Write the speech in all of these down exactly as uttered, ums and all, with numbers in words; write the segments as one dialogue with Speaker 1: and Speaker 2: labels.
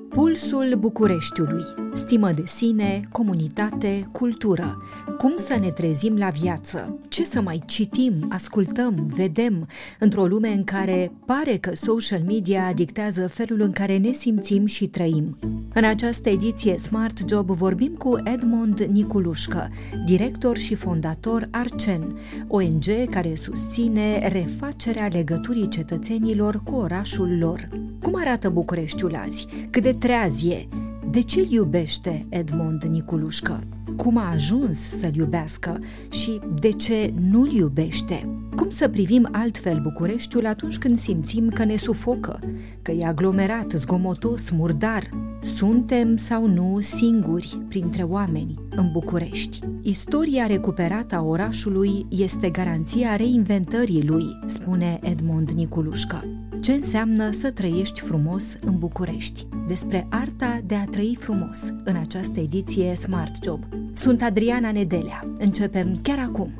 Speaker 1: Pulsul Bucureștiului. Stimă de sine, comunitate, cultură. Cum să ne trezim la viață? Ce să mai citim, ascultăm, vedem într-o lume în care pare că social media dictează felul în care ne simțim și trăim? În această ediție Smart Job vorbim cu Edmond Niculușcă, director și fondator Arcen, O N G care susține refacerea legăturii cetățenilor cu orașul lor. Cum arată Bucureștiul azi? Cât de treaz e? De ce îl iubește Edmond Niculușcă? Cum a ajuns să-l iubească și de ce nu-l iubește? Cum să privim altfel Bucureștiul atunci când simțim că ne sufocă, că e aglomerat, zgomotos, murdar? Suntem sau nu singuri printre oameni în București? Istoria recuperată a orașului este garanția reinventării lui, spune Edmond Niculușcă. Ce înseamnă să trăiești frumos în București? Despre arta de a trăi frumos în această ediție Smart Job. Sunt Adriana Nedelea. Începem chiar acum.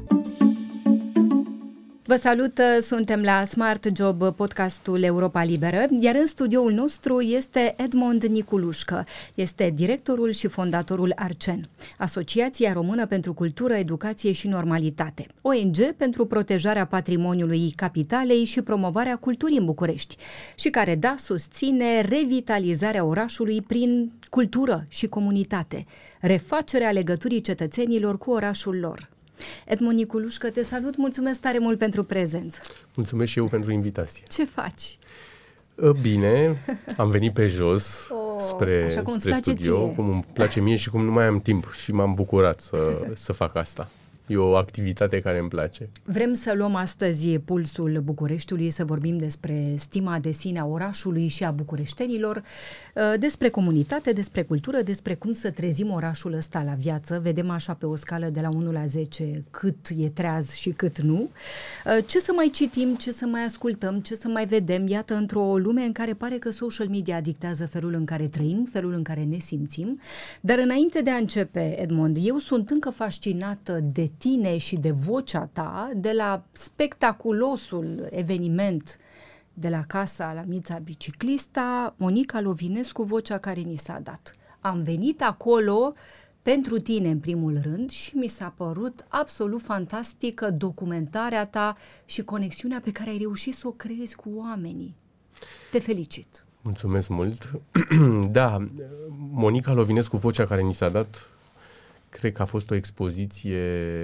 Speaker 1: Vă salut, suntem la Smart Job, podcastul Europa Liberă, iar în studioul nostru este Edmond Niculușcă. Este directorul și fondatorul Arcen, Asociația Română pentru Cultură, Educație și Normalitate, O N G pentru protejarea patrimoniului capitalei și promovarea culturii în București, și care, da, susține revitalizarea orașului prin cultură și comunitate, refacerea legăturii cetățenilor cu orașul lor. Edmond Niculușcă, te salut, mulțumesc tare mult pentru prezență.
Speaker 2: Mulțumesc și eu pentru invitație.
Speaker 1: Ce faci?
Speaker 2: Bine, am venit pe jos oh, spre, spre studio, ție. Cum îmi place mie și cum nu mai am timp și m-am bucurat să, să fac asta. E o activitate care îmi place.
Speaker 1: Vrem să luăm astăzi pulsul Bucureștiului, să vorbim despre stima de sine a orașului și a bucureștenilor, despre comunitate, despre cultură, despre cum să trezim orașul ăsta la viață. Vedem așa pe o scală de la unu la zece cât e treaz și cât nu. Ce să mai citim, ce să mai ascultăm, ce să mai vedem, iată, într-o lume în care pare că social media dictează felul în care trăim, felul în care ne simțim. Dar înainte de a începe, Edmond, eu sunt încă fascinată de tine și de vocea ta, de la spectaculosul eveniment de la Casa la Mița Biciclista, Monica Lovinescu, vocea care ni s-a dat. Am venit acolo pentru tine în primul rând și mi s-a părut absolut fantastică documentarea ta și conexiunea pe care ai reușit să o creezi cu oamenii. Te felicit!
Speaker 2: Mulțumesc mult! Da, Monica Lovinescu, vocea care ni s-a dat, cred că a fost o expoziție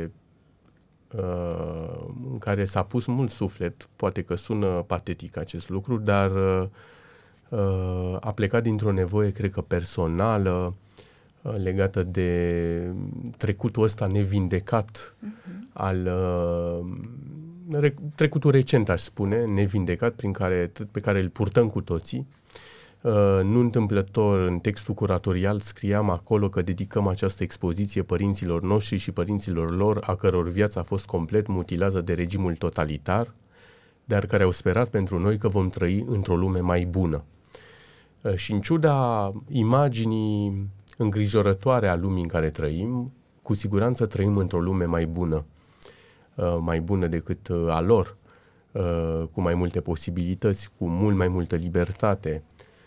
Speaker 2: uh, în care s-a pus mult suflet. Poate că sună patetic acest lucru, dar uh, a plecat dintr-o nevoie, cred că personală, uh, legată de trecutul ăsta nevindecat, uh-huh. al uh, re- trecutul recent, aș spune, nevindecat, prin care, pe care îl purtăm cu toții. Uh, nu întâmplător, în textul curatorial scriam acolo că dedicăm această expoziție părinților noștri și părinților lor, a căror viață a fost complet mutilată de regimul totalitar, dar care au sperat pentru noi că vom trăi într-o lume mai bună. Uh, și în ciuda imaginii îngrijorătoare a lumii în care trăim, cu siguranță trăim într-o lume mai bună, uh, mai bună decât uh, a lor, uh, cu mai multe posibilități, cu mult mai multă libertate.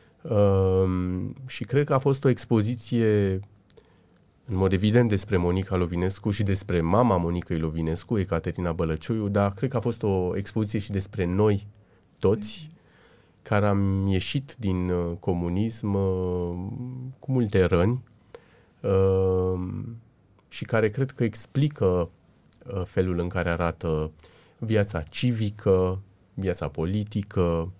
Speaker 2: Uh, și cred că a fost o expoziție în mod evident despre Monica Lovinescu și despre mama Monicăi Lovinescu, Ecaterina Bălăcioiu, dar cred că a fost o expoziție și despre noi toți care am ieșit din uh, comunism uh, cu multe răni uh, și care cred că explică uh, felul în care arată viața civică, viața politică,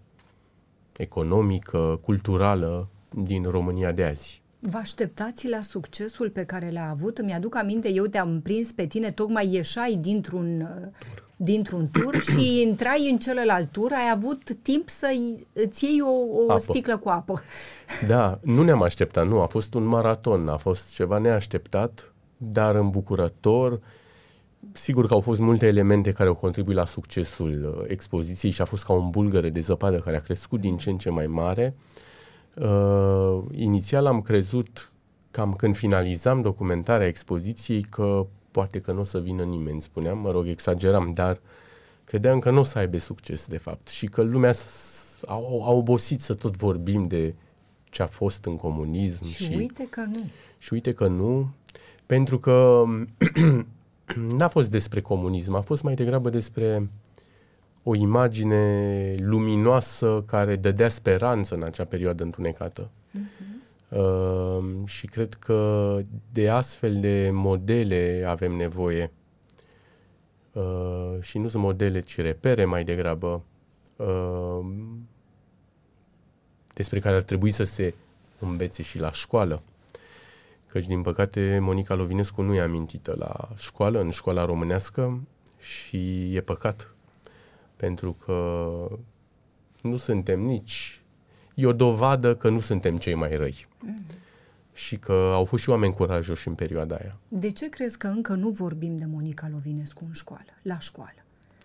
Speaker 2: economică, culturală din România de azi.
Speaker 1: Vă așteptați la succesul pe care l-a avut? Îmi aduc aminte, eu te-am prins pe tine, tocmai ieșai dintr-un, dintr-un tur și intrai în celălalt tur, ai avut timp să îți iei o, o sticlă cu apă.
Speaker 2: Da, nu ne-am așteptat, nu, a fost un maraton, a fost ceva neașteptat, dar îmbucurător. Sigur că au fost multe elemente care au contribuit la succesul expoziției și a fost ca un bulgăre de zăpadă care a crescut din ce în ce mai mare. Uh, inițial am crezut, cam când finalizam documentarea expoziției, că poate că nu o să vină nimeni, spuneam, mă rog, exageram, dar credeam că nu o să aibă succes, de fapt, și că lumea a, a obosit să tot vorbim de ce a fost în comunism.
Speaker 1: Și,
Speaker 2: și
Speaker 1: uite că nu.
Speaker 2: Și uite că nu, pentru că n-a fost despre comunism, a fost mai degrabă despre o imagine luminoasă care dădea speranță în acea perioadă întunecată. Uh-huh. Uh, și cred că de astfel de modele avem nevoie. Uh, și nu sunt modele, ci repere mai degrabă, uh, despre care ar trebui să se învețe și la școală. Căci, din păcate, Monica Lovinescu nu e amintită la școală, în școala românească, și e păcat. Pentru că nu suntem nici... E o dovadă că nu suntem cei mai răi. Mm. Și că au fost și oameni curajoși în perioada aia.
Speaker 1: De ce crezi că încă nu vorbim de Monica Lovinescu în școală, la școală?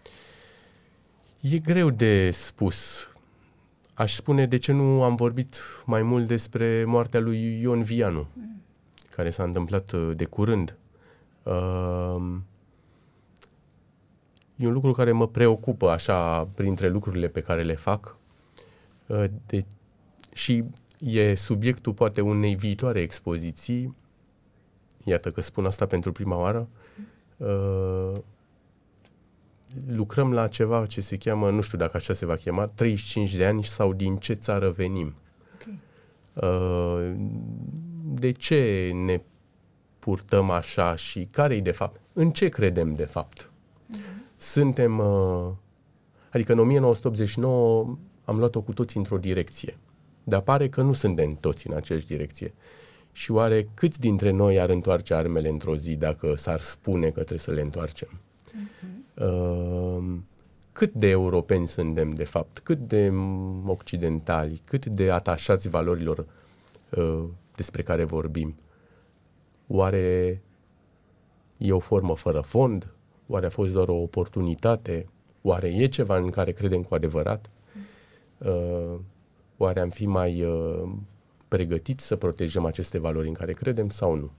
Speaker 2: E greu de spus. Aș spune de ce nu am vorbit mai mult despre moartea lui Ion Vianu, mm. care s-a întâmplat de curând. Uh, e un lucru care mă preocupă, așa, printre lucrurile pe care le fac. Uh, de, și e subiectul, poate, unei viitoare expoziții. Iată că spun asta pentru prima oară. Uh, lucrăm la ceva ce se cheamă, nu știu dacă așa se va chema, treizeci și cinci de ani sau din ce țară venim. Okay. Uh, de ce ne purtăm așa și care-i de fapt? În ce credem de fapt? Uh-huh. Suntem, uh, adică în o mie nouă sute optzeci și nouă am luat-o cu toți într-o direcție, dar pare că nu suntem toți în aceeași direcție. Și oare câți dintre noi ar întoarce armele într-o zi dacă s-ar spune că trebuie să le întoarcem? Uh-huh. Uh, cât de europeni suntem de fapt? Cât de occidentali? Cât de atașați valorilor uh, despre care vorbim? Oare e o formă fără fond? Oare a fost doar o oportunitate? Oare e ceva în care credem cu adevărat? Uh, oare am fi mai uh, pregătiți să protejăm aceste valori în care credem sau nu?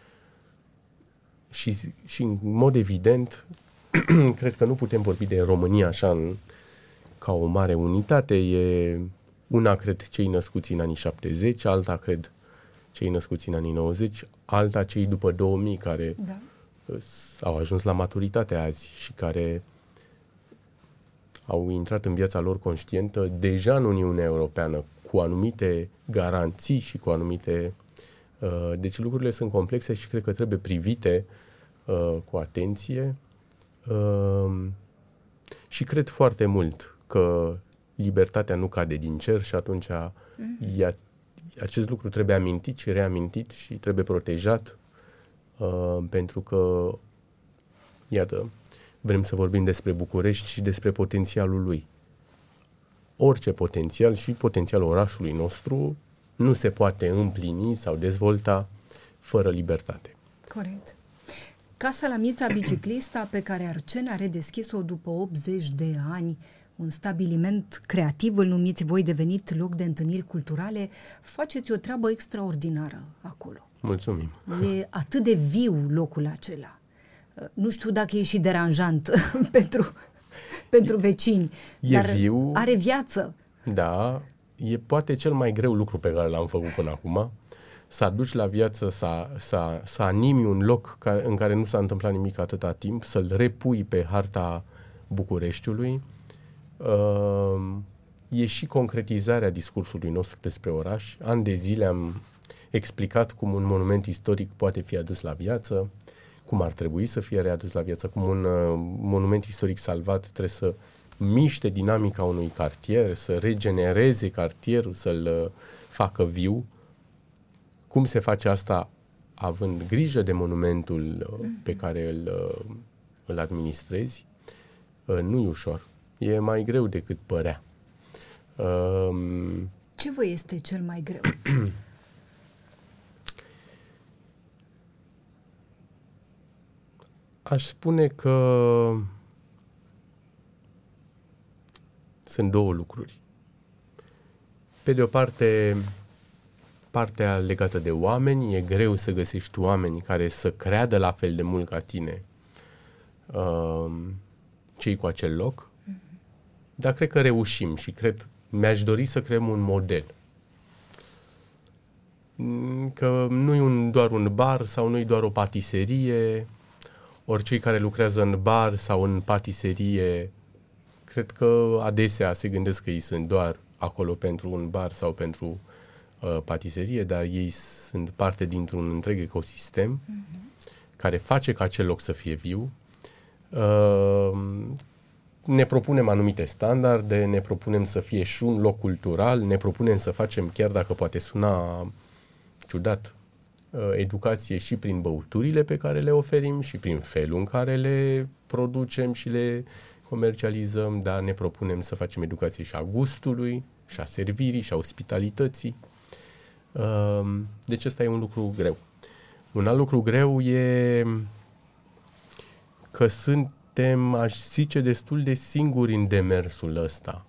Speaker 2: Și, și în mod evident, cred că nu putem vorbi de România așa în, ca o mare unitate. E una, cred, cei născuți în anii șaptezeci, alta, cred, cei născuți în anii nouăzeci, alta cei după două mii, care da. au ajuns la maturitate azi și care au intrat în viața lor conștientă deja în Uniunea Europeană, cu anumite garanții și cu anumite... Uh, deci lucrurile sunt complexe și cred că trebuie privite uh, cu atenție. Uh, și cred foarte mult că libertatea nu cade din cer și atunci mm-hmm. ea, acest lucru trebuie amintit și reamintit și trebuie protejat, uh, pentru că, iată, vrem să vorbim despre București și despre potențialul lui. Orice potențial și potențialul orașului nostru nu se poate împlini sau dezvolta fără libertate.
Speaker 1: Corect. Casa la Mița Biciclista, pe care Arcen a redeschis-o după optzeci de ani, un stabiliment creativ, îl numiți voi, devenit loc de întâlniri culturale, faceți o treabă extraordinară acolo.
Speaker 2: Mulțumim.
Speaker 1: E atât de viu locul acela. Nu știu dacă e și deranjant pentru, pentru vecini,
Speaker 2: e
Speaker 1: dar
Speaker 2: viu,
Speaker 1: are viață.
Speaker 2: Da, e poate cel mai greu lucru pe care l-am făcut până acum, să aduci la viață, să, să, să animi un loc care, în care nu s-a întâmplat nimic atâta timp, să-l repui pe harta Bucureștiului. Uh, e și concretizarea discursului nostru despre oraș. Ani de zile am explicat cum un monument istoric poate fi adus la viață, cum ar trebui să fie readus la viață, cum un uh, monument istoric salvat trebuie să miște dinamica unui cartier, să regenereze cartierul, să-l uh, facă viu. Cum se face asta având grijă de monumentul uh, pe care îl, uh, îl administrezi? Uh, nu e ușor. E mai greu decât părea. Uh,
Speaker 1: Ce vă este cel mai greu?
Speaker 2: Aș spune că sunt două lucruri. Pe de o parte, partea legată de oameni, e greu să găsești oameni care să creadă la fel de mult ca tine, uh, cei cu acel loc, mm-hmm. dar cred că reușim și cred, mi-aș dori să creăm un model. că nu e un, doar un bar sau nu e doar o patiserie, ori cei care lucrează în bar sau în patiserie, cred că adesea se gândesc că ei sunt doar acolo pentru un bar sau pentru uh, patiserie, dar ei sunt parte dintr-un întreg ecosistem mm-hmm. care face ca acel loc să fie viu. Uh, ne propunem anumite standarde, ne propunem să fie și un loc cultural, ne propunem să facem, chiar dacă poate suna ciudat, educație și prin băuturile pe care le oferim și prin felul în care le producem și le comercializăm, dar ne propunem să facem educație și a gustului, și a servirii, și a ospitalității. Deci ăsta e un lucru greu. Un alt lucru greu e că suntem, aș zice, destul de singuri în demersul ăsta.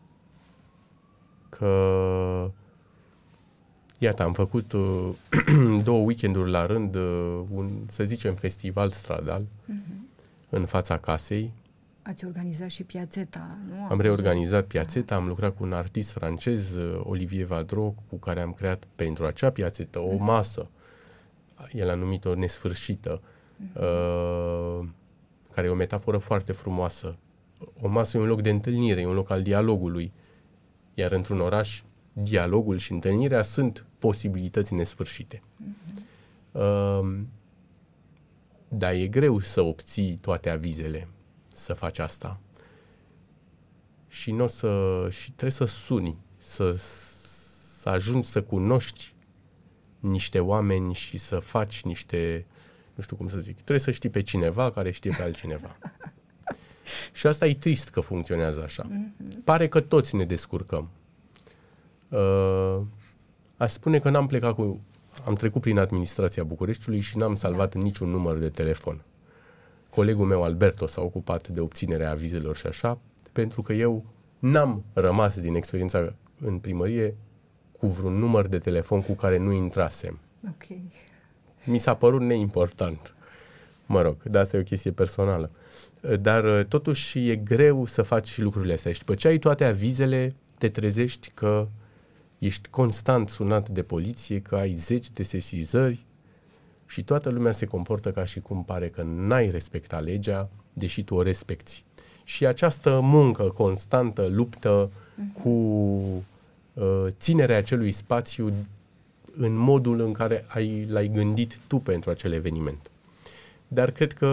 Speaker 2: Că iată, am făcut uh, două weekenduri la rând, uh, un, să zicem, festival stradal uh-huh. în fața casei.
Speaker 1: Ați organizat și piațeta, nu?
Speaker 2: Am reorganizat piațeta, am lucrat cu un artist francez, uh, Olivier Vadro, cu care am creat pentru acea piațetă o masă. El a numit-o nesfârșită, uh-huh. uh, care e o metaforă foarte frumoasă. O masă e un loc de întâlnire, e un loc al dialogului, iar într-un oraș dialogul și întâlnirea sunt posibilități nesfârșite. Mm-hmm. Uh, dar e greu să obții toate avizele să faci asta. Și, n-o să, și trebuie să suni, să, să ajungi să cunoști niște oameni și să faci niște, nu știu cum să zic, trebuie să știi pe cineva care știe pe altcineva. Și asta e trist că funcționează așa. Mm-hmm. Pare că toți ne descurcăm. Uh, aș spune că n-am plecat cu... Am trecut prin administrația Bucureștiului și n-am salvat da. niciun număr de telefon. Colegul meu, Alberto, s-a ocupat de obținerea avizelor și așa, pentru că eu n-am rămas din experiența în primărie cu vreun număr de telefon cu care nu intrasem.
Speaker 1: Okay.
Speaker 2: Mi s-a părut neimportant. Mă rog, dar asta e o chestie personală. Dar totuși e greu să faci lucrurile astea. Și după ce ai toate avizele, te trezești că ești constant sunat de poliție, că ai zeci de sesizări și toată lumea se comportă ca și cum pare că n-ai respectat legea, deși tu o respecti. Și această muncă constantă, luptă uh-huh. cu uh, ținerea acelui spațiu în modul în care ai, l-ai gândit tu pentru acel eveniment. Dar cred că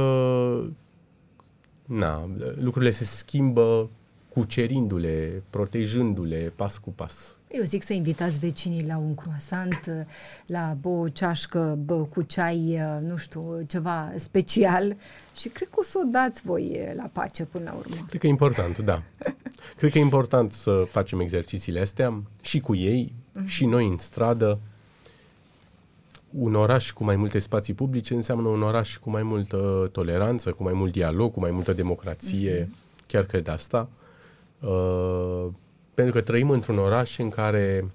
Speaker 2: na, lucrurile se schimbă cucerindu-le, protejându-le pas cu pas.
Speaker 1: Eu zic să invitați vecinii la un croissant, la o ceașcă bă, cu ceai, nu știu, ceva special și cred că o să o dați voi la pace până la urmă.
Speaker 2: Cred că e important, da. Cred că e important să facem exercițiile astea și cu ei, uh-huh. și noi în stradă. Un oraș cu mai multe spații publice înseamnă un oraș cu mai multă toleranță, cu mai mult dialog, cu mai multă democrație. Uh-huh. Chiar cred asta. Uh, pentru că trăim într-un oraș în care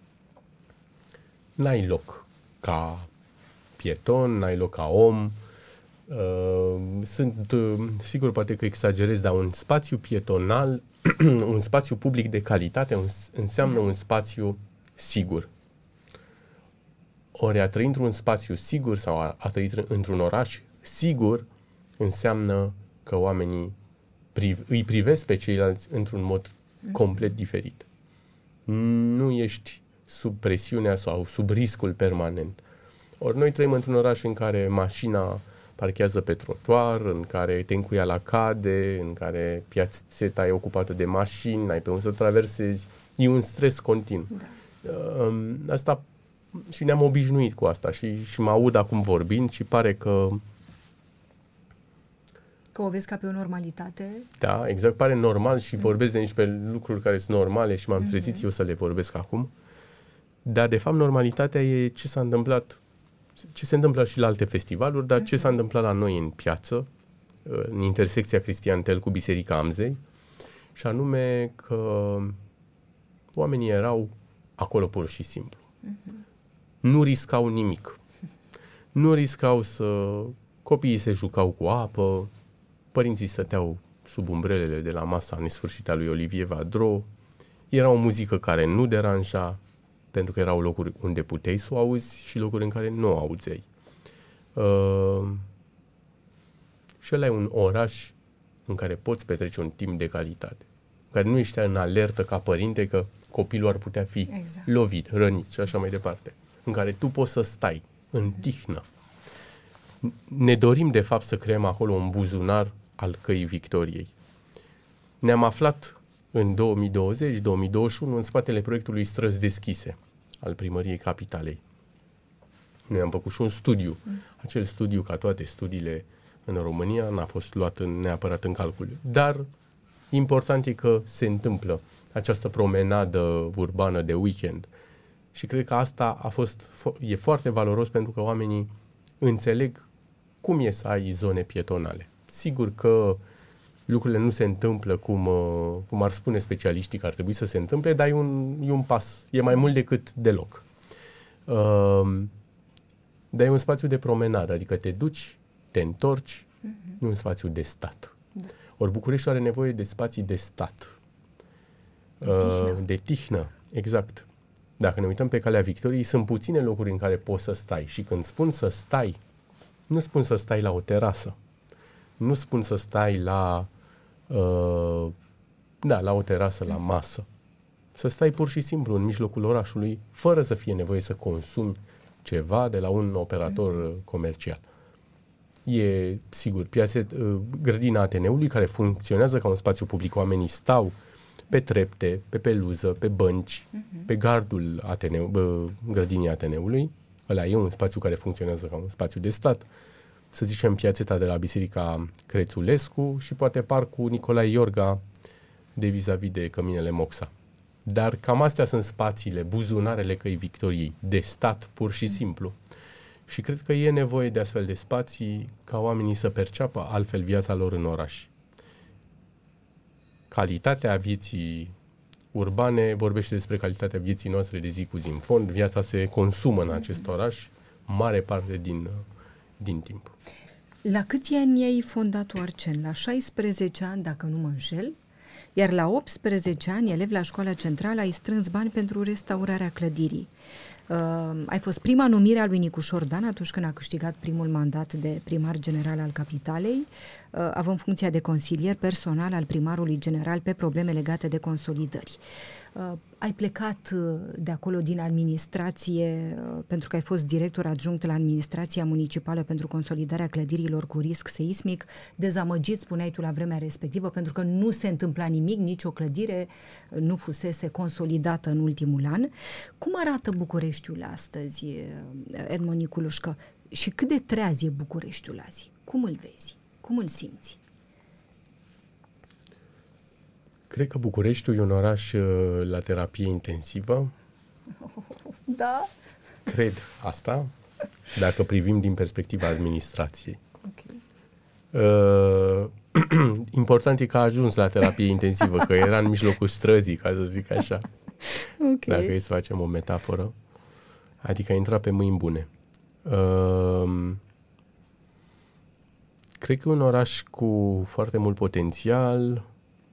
Speaker 2: n-ai loc ca pieton, n-ai loc ca om. Uh, sunt, uh, sigur, poate că exagerez, dar un spațiu pietonal, un spațiu public de calitate un, înseamnă un spațiu sigur. Ori a trăi într-un spațiu sigur sau a, a trăi într-un oraș sigur înseamnă că oamenii priv- îi privesc pe ceilalți într-un mod complet diferit. Nu ești sub presiunea sau sub riscul permanent. Ori noi trăim într-un oraș în care mașina parchează pe trotuar, în care tencuiala cade, în care piațeta e ocupată de mașini, n-ai pe unde să traversezi. E un stres continuu. Da. Asta și ne-am obișnuit cu asta și, și mă aud acum vorbind și pare că
Speaker 1: Că o vezi ca pe o normalitate?
Speaker 2: Da, exact, pare normal și mm. vorbesc de niște lucruri care sunt normale și m-am trezit mm-hmm. eu să le vorbesc acum. Dar, de fapt, normalitatea e ce s-a întâmplat, ce se întâmplă și la alte festivaluri, dar mm-hmm. ce s-a întâmplat la noi în piață, în intersecția Cristian Tel cu Biserica Amzei, și anume că oamenii erau acolo pur și simplu. Mm-hmm. Nu riscau nimic. Nu riscau să... Copiii se jucau cu apă, părinții stăteau sub umbrelele de la masa nesfârșită a lui Olivier Vadro, era o muzică care nu deranja, pentru că erau locuri unde puteai să o auzi și locuri în care nu o auzeai. Uh, și ăla e un oraș în care poți petrece un timp de calitate, în care nu ești în alertă ca părinte că copilul ar putea fi exact. lovit, rănit și așa mai departe, în care tu poți să stai în tihnă. Ne dorim de fapt să creăm acolo un buzunar al Căii Victoriei. Ne-am aflat în două mii douăzeci două mii douăzeci și unu în spatele proiectului Străzi Deschise al Primăriei Capitalei. Noi am făcut și un studiu. Mm. Acel studiu, ca toate studiile în România, n-a fost luat în, neapărat în calcul. Dar important e că se întâmplă această promenadă urbană de weekend. Și cred că asta a fost, e foarte valoros pentru că oamenii înțeleg cum e să ai zone pietonale. Sigur că lucrurile nu se întâmplă cum, cum ar spune specialiștii că ar trebui să se întâmple, dar e un, e un pas, e mai mult decât deloc. Uh, dar e un spațiu de promenadă, adică te duci, te întorci, uh-huh. nu un spațiu de stat. Da. Ori Bucureștiul are nevoie de spații de stat. De tihnă. Uh, de tihnă, exact. Dacă ne uităm pe Calea Victoriei, sunt puține locuri în care poți să stai. Și când spun să stai, nu spun să stai la o terasă. Nu spun să stai la, uh, da, la o terasă, la masă. Să stai pur și simplu în mijlocul orașului, fără să fie nevoie să consumi ceva de la un operator comercial. E, sigur, piața, grădina Ateneului, care funcționează ca un spațiu public. Oamenii stau pe trepte, pe peluză, pe bănci, uh-huh. pe gardul Ateneu, bă, grădinii Ateneului. Ăla e un spațiu care funcționează ca un spațiu de stat. Să zicem piațeta de la Biserica Crețulescu și poate parcul Nicolae Iorga de vis-a-vis de Căminele Moxa. Dar cam astea sunt spațiile, buzunarele Căii Victoriei, de stat pur și simplu. Și cred că e nevoie de astfel de spații ca oamenii să perceapă altfel viața lor în oraș. Calitatea vieții urbane vorbește despre calitatea vieții noastre de zi cu zi. În fond, viața se consumă în acest oraș mare parte din, din timp.
Speaker 1: La câți ani ai fondat Oarcen? La șaisprezece ani, dacă nu mă înșel, iar la optsprezece ani, elev la Școala Centrală, ai strâns bani pentru restaurarea clădirii. Uh, ai fost prima numire a lui Nicușor Dan atunci când a câștigat primul mandat de primar general al Capitalei, uh, având funcția de consilier personal al primarului general pe probleme legate de consolidări. Uh, ai plecat uh, de acolo din administrație uh, pentru că ai fost director adjunct la administrația municipală pentru consolidarea clădirilor cu risc seismic, dezamăgit, spuneai tu la vremea respectivă, pentru că nu se întâmpla nimic, nicio clădire nu fusese consolidată în ultimul an. Cum arată Bucureștiul astăzi, Edmond Niculușcă, și cât de treaz e Bucureștiul azi? Cum îl vezi? Cum îl simți?
Speaker 2: Cred că Bucureștiul e un oraș la terapie intensivă.
Speaker 1: Da?
Speaker 2: Cred asta, dacă privim din perspectiva administrației.
Speaker 1: Okay.
Speaker 2: Uh, important e că a ajuns la terapie intensivă, că era în mijlocul străzii, ca să zic așa. Okay. Dacă e să facem o metaforă. Adică a intrat pe mâini bune. Uh, cred că e un oraș cu foarte mult potențial.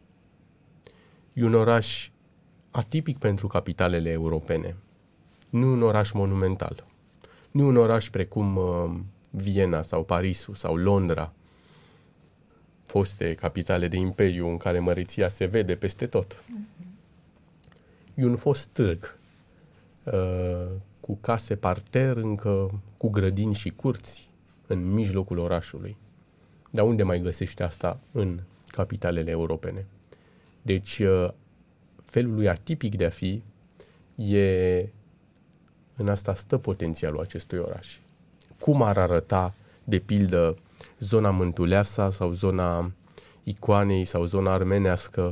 Speaker 2: E un oraș atipic pentru capitalele europene. Nu un oraș monumental. Nu un oraș precum uh, Viena sau Parisul sau Londra, foste capitale de imperiu în care măreția se vede peste tot. Mm-hmm. E un fost târg uh, cu case parter, încă cu grădini și curți în mijlocul orașului. Dar unde mai găsești asta în capitalele europene? Deci, felul lui atipic de a fi, e, în asta stă potențialul acestui oraș. Cum ar arăta, de pildă, zona Mântuleasa sau zona Icoanei sau zona armenească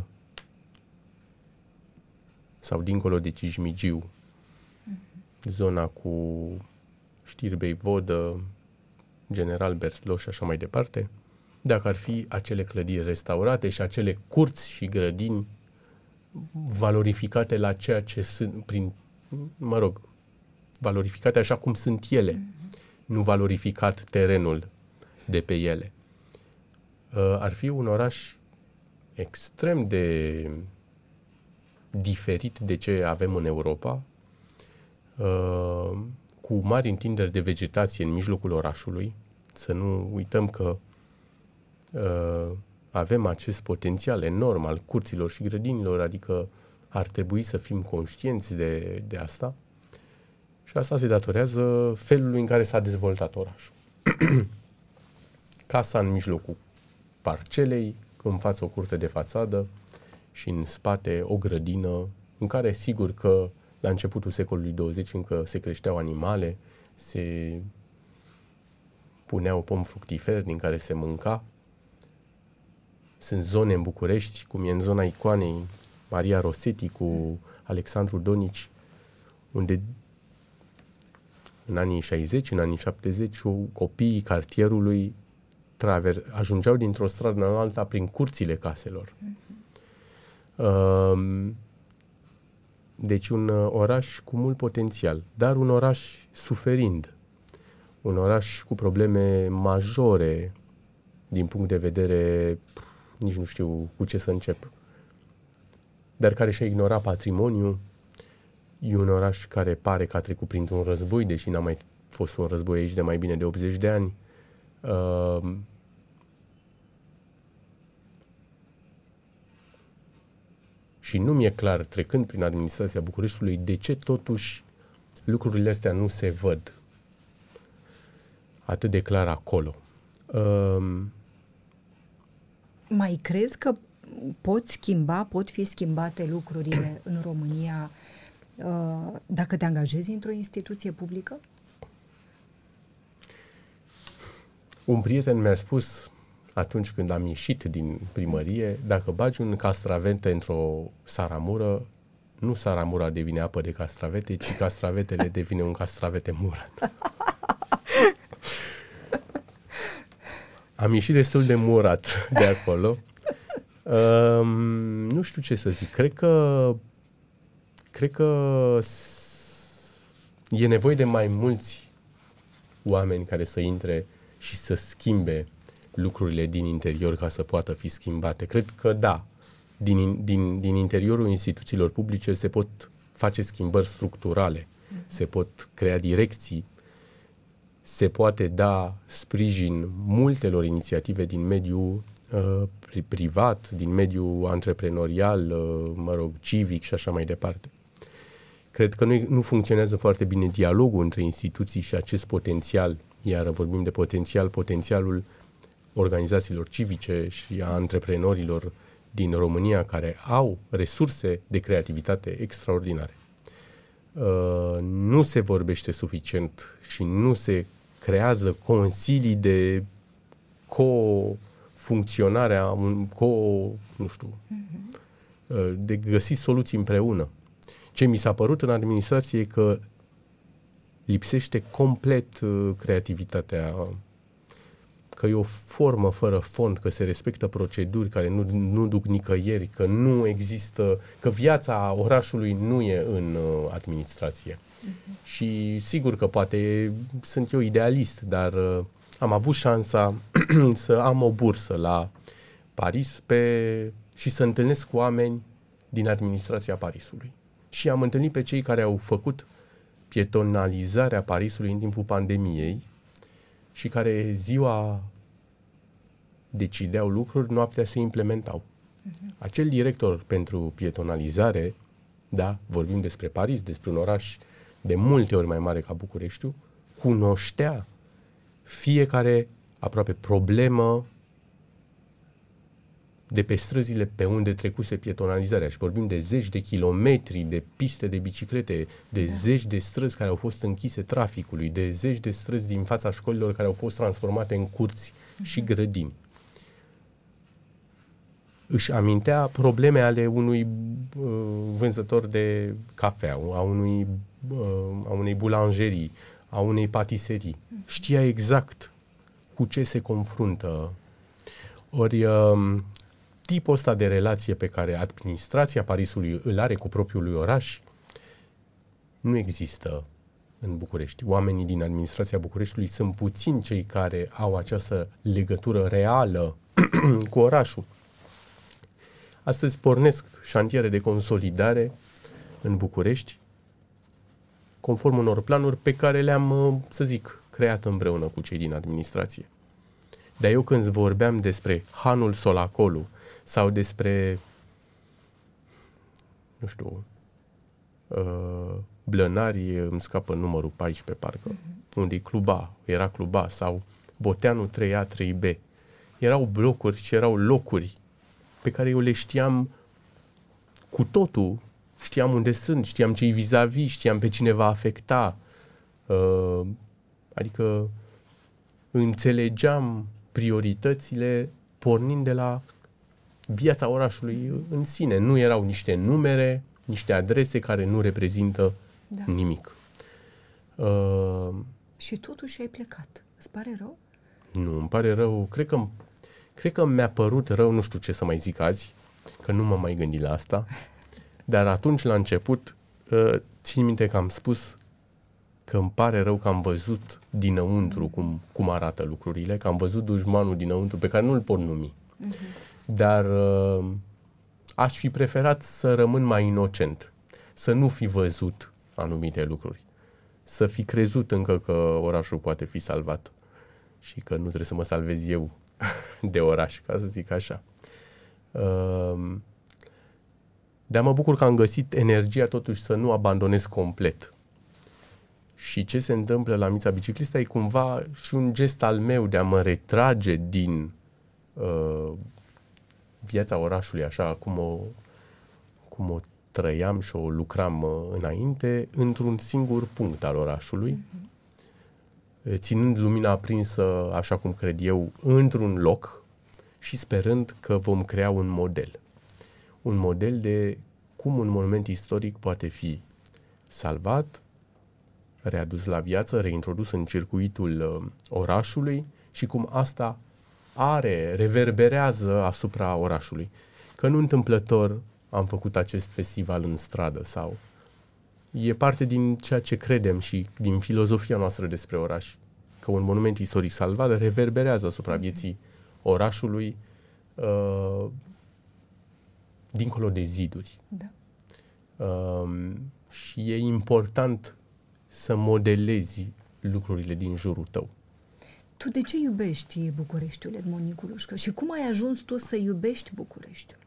Speaker 2: sau dincolo de Cismigiu, mm-hmm. zona cu Știrbei Vodă, General Bertloș și așa mai departe, dacă ar fi acele clădiri restaurate și acele curți și grădini valorificate la ceea ce sunt, prin, mă rog, valorificate așa cum sunt ele, mm-hmm. nu valorificat terenul de pe ele. Uh, ar fi un oraș extrem de diferit de ce avem în Europa, uh, cu mari întinderi de vegetație în mijlocul orașului. Să nu uităm că uh, avem acest potențial enorm al curților și grădinilor, adică ar trebui să fim conștienți de, de asta. Și asta se datorează felului în care s-a dezvoltat orașul. Casa în mijlocul parcelei, în față o curte de fațadă și în spate o grădină în care sigur că la începutul secolului douăzeci încă se creșteau animale, se puneau pomi fructiferi din care se mânca. Sunt zone în București, cum e în zona Icoanei, Maria Rosetti cu Alexandru Donici, unde în anii șaizeci, în anii șaptezeci, copiii cartierului traver, ajungeau dintr-o stradă în alta prin curțile caselor. Uh, deci un oraș cu mult potențial, dar un oraș suferind, un oraș cu probleme majore din punct de vedere, nici nu știu cu ce să încep, dar care și-a ignorat patrimoniul. E un oraș care pare că a trecut printr-un război, deși n-a mai fost un război aici de mai bine de optzeci de ani. Uh, și nu mi-e clar, trecând prin administrația Bucureștiului, de ce totuși lucrurile astea nu se văd atât de clar acolo. Uh,
Speaker 1: Mai crezi că pot schimba, pot fi schimbate lucrurile în România uh, dacă te angajezi într-o instituție publică?
Speaker 2: Un prieten mi-a spus atunci când am ieșit din primărie, dacă bagi un castravete într-o saramură, nu saramura devine apă de castravete, ci castravetele devine un castravete murat. Am ieșit destul de murat de acolo. Um, nu știu ce să zic. Cred că cred că e nevoie de mai mulți oameni care să intre și să schimbe lucrurile din interior ca să poată fi schimbate. Cred că da, din, din, din interiorul instituțiilor publice se pot face schimbări structurale, mm-hmm. se pot crea direcții, se poate da sprijin multelor inițiative din mediul uh, privat, din mediul antreprenorial, uh, mă rog, civic și așa mai departe. Cred că nu, nu funcționează foarte bine dialogul între instituții și acest potențial, iar vorbim de potențial, potențialul organizațiilor civice și a antreprenorilor din România care au resurse de creativitate extraordinare. Uh, nu se vorbește suficient și nu se creează consilii de co-funcționare, co, nu știu, uh-huh. uh, de găsit soluții împreună. Ce mi s-a părut în administrație e că lipsește complet uh, creativitatea, că e o formă fără fond, că se respectă proceduri care nu, nu duc nicăieri, că nu există, că viața orașului nu e în uh, administrație. Uh-huh. Și sigur că poate sunt eu idealist, dar uh, am avut șansa să am o bursă la Paris pe, și să întâlnesc cu oameni din administrația Parisului. Și am întâlnit pe cei care au făcut pietonalizarea Parisului în timpul pandemiei și care ziua decideau lucruri, noaptea se implementau. Uh-huh. Acel director pentru pietonalizare, da, vorbim despre Paris, despre un oraș de multe ori mai mare ca Bucureștiul, cunoștea fiecare aproape problemă de pe străzile pe unde trecuse pietonalizarea. Și vorbim de zeci de kilometri de piste de biciclete, de da. zeci de străzi care au fost închise traficului, de zeci de străzi din fața școlilor care au fost transformate în curți uh-huh. și grădini. Își amintea probleme ale unui uh, vânzător de cafea, a, unui, uh, a unei bulangerii, a unei patiserii. Uh-huh. Știa exact cu ce se confruntă. Ori uh, tipul ăsta de relație pe care administrația Parisului îl are cu propriul oraș nu există în București. Oamenii din administrația Bucureștiului sunt puțini cei care au această legătură reală cu orașul. Astăzi pornesc șantiere de consolidare în București, conform unor planuri pe care le-am, să zic, creat împreună cu cei din administrație. Dar eu când vorbeam despre hanul Solacolu sau despre, nu știu, uh, Blănari, îmi scapă numărul paisprezece, parcă, mm-hmm. unde Cluba, era Cluba, sau Boteanu trei A, trei B. Erau blocuri și erau locuri pe care eu le știam cu totul. Știam unde sunt, știam ce-i vis-a-vis, știam pe cine va afecta. Uh, adică înțelegeam prioritățile pornind de la viața orașului în sine. Nu erau niște numere, niște adrese care nu reprezintă da. nimic. Uh,
Speaker 1: și totuși ai plecat. Îți pare rău?
Speaker 2: Nu, îmi pare rău. Cred că, cred că mi-a părut rău, nu știu ce să mai zic azi, că nu m-am mai gândit la asta, dar atunci, la început, uh, țin minte că am spus că îmi pare rău că am văzut dinăuntru cum, cum arată lucrurile, că am văzut dușmanul dinăuntru pe care nu-l pot numi. Uh-huh. Dar uh, aș fi preferat să rămân mai inocent, să nu fi văzut anumite lucruri, să fi crezut încă că orașul poate fi salvat și că nu trebuie să mă salvez eu de oraș, ca să zic așa. Uh, dar mă bucur că am găsit energia totuși să nu abandonez complet. Și ce se întâmplă la Mița Biciclistă e cumva și un gest al meu de a mă retrage din uh, viața orașului, așa cum o, cum o trăiam și o lucram uh, înainte, într-un singur punct al orașului, mm-hmm. ținând lumina aprinsă, așa cum cred eu, într-un loc și sperând că vom crea un model. Un model de cum un monument istoric poate fi salvat, readus la viață, reintrodus în circuitul uh, orașului și cum asta are, reverberează asupra orașului. Că nu întâmplător am făcut acest festival în stradă sau e parte din ceea ce credem și din filozofia noastră despre oraș. Că un monument istoric salvat reverberează asupra vieții orașului uh, dincolo de ziduri.
Speaker 1: Da.
Speaker 2: Uh, și e important să modelezi lucrurile din jurul tău.
Speaker 1: Tu de ce iubești Bucureștiul, Edmond Niculușcă? Și cum ai ajuns tu să iubești Bucureștiul?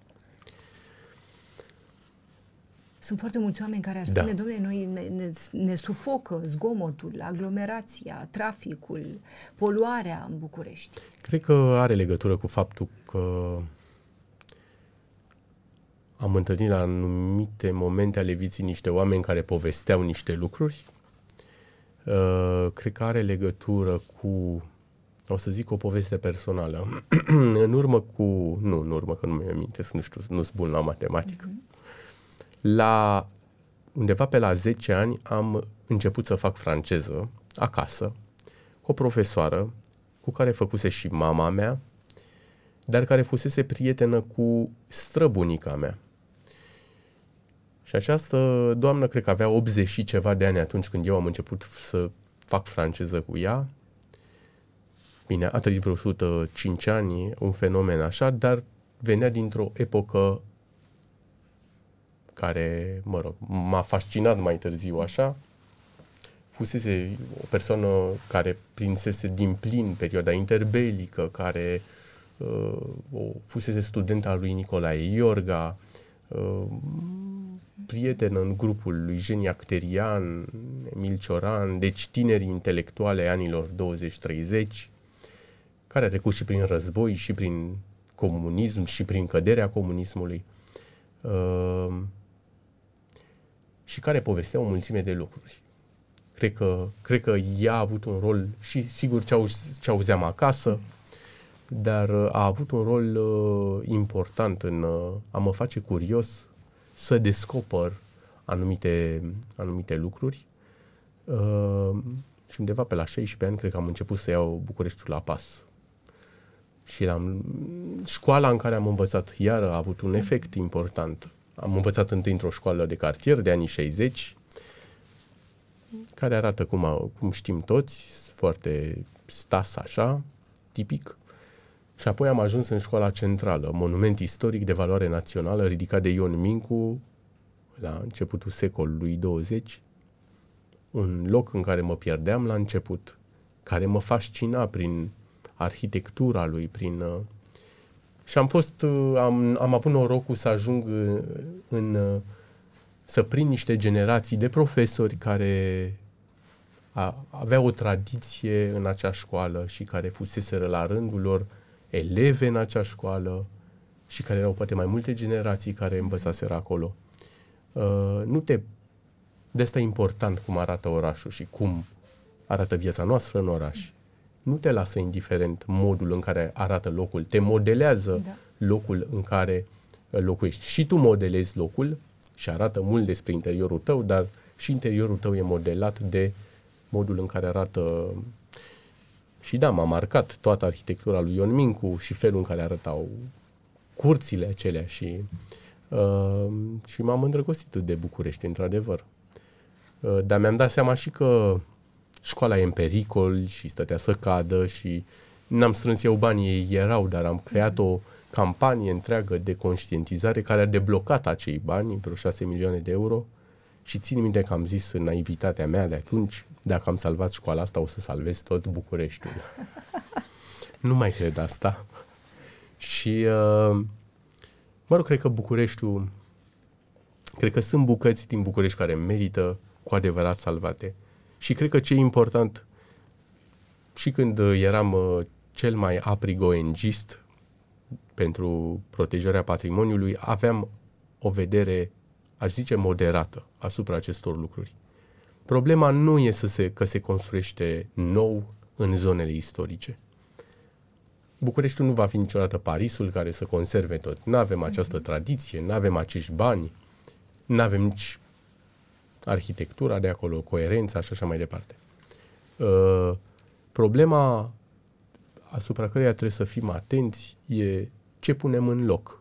Speaker 1: Sunt foarte mulți oameni care ar spune, da. dom'le, noi ne, ne, ne sufocă zgomotul, aglomerația, traficul, poluarea în București.
Speaker 2: Cred că are legătură cu faptul că am întâlnit la anumite momente ale vieții niște oameni care povesteau niște lucruri. Uh, cred că are legătură cu, o să zic, o poveste personală. în urmă cu, nu, în urmă, că nu mi-am amintesc, nu știu, nu sunt bun la matematică. Mm-hmm. La, undeva pe la zece ani am început să fac franceză acasă, cu o profesoară cu care făcuse și mama mea, dar care fusese prietenă cu străbunica mea. Și această doamnă, cred că avea optzeci și ceva de ani atunci când eu am început să fac franceză cu ea. Bine, a trăit vreo o sută cinci ani, un fenomen așa, dar venea dintr-o epocă care, mă rog, m-a fascinat mai târziu așa. Fusese o persoană care prinsese din plin perioada interbelică, care uh, o, fusese studenta lui Nicolae Iorga, uh, prietenă în grupul lui Jeni Acterian, Emil Cioran, deci tineri intelectuale anilor douăzeci treizeci, care a trecut și prin război, și prin comunism, și prin căderea comunismului, uh, și care povestea o mulțime de lucruri. Cred că, cred că ea a avut un rol, și sigur ce, auz, ce auzeam acasă, dar a avut un rol uh, important în uh, a mă face curios să descoper anumite, anumite lucruri. Uh, și undeva pe la șaisprezece ani, cred că am început să iau Bucureștiul la pas. Și la școala în care am învățat iar a avut un efect important. Am învățat întâi într-o școală de cartier de anii șaizeci, care arată cum, cum știm toți, foarte stas așa, tipic. Și apoi am ajuns în școala centrală, monument istoric de valoare națională, ridicat de Ion Mincu la începutul secolului douăzeci. un loc în care mă pierdeam la început, care mă fascina prin arhitectura lui, prin... Uh, și am fost, uh, am, am avut norocul să ajung în, în uh, să prind niște generații de profesori care a, aveau o tradiție în acea școală și care fuseseră la rândul lor eleve în acea școală și care erau poate mai multe generații care învățaseră acolo. Uh, nu te... De asta e important cum arată orașul și cum arată viața noastră în oraș. Nu te lasă indiferent modul în care arată locul, te modelează da. locul în care locuiești. Și tu modelezi locul și arată mult despre interiorul tău, dar și interiorul tău e modelat de modul în care arată. Și da, m-a marcat toată arhitectura lui Ion Mincu și felul în care arătau curțile acelea și, uh, și m-am îndrăgostit de București, într-adevăr. Uh, dar mi-am dat seama și că școala e în pericol și stătea să cadă și n-am strâns eu banii, ei erau, dar am creat o campanie întreagă de conștientizare care a deblocat acei bani, vreo șase milioane de euro, și țin minte că am zis în naivitatea mea de atunci, dacă am salvat școala asta, o să salvez tot Bucureștiul. Nu mai cred asta. Și, uh, mă rog, cred că Bucureștiul, cred că sunt bucăți din București care merită cu adevărat salvate. Și cred că ce e important, și când eram uh, cel mai aprig O N G-ist pentru protejarea patrimoniului, aveam o vedere, aș zice, moderată asupra acestor lucruri. Problema nu e să se, că se construiește nou în zonele istorice. Bucureștiul nu va fi niciodată Parisul care să conserve tot. Nu avem această tradiție, nu avem acești bani, nu avem nici arhitectura de acolo, coerența și așa mai departe. Uh, problema asupra căreia trebuie să fim atenți e ce punem în loc.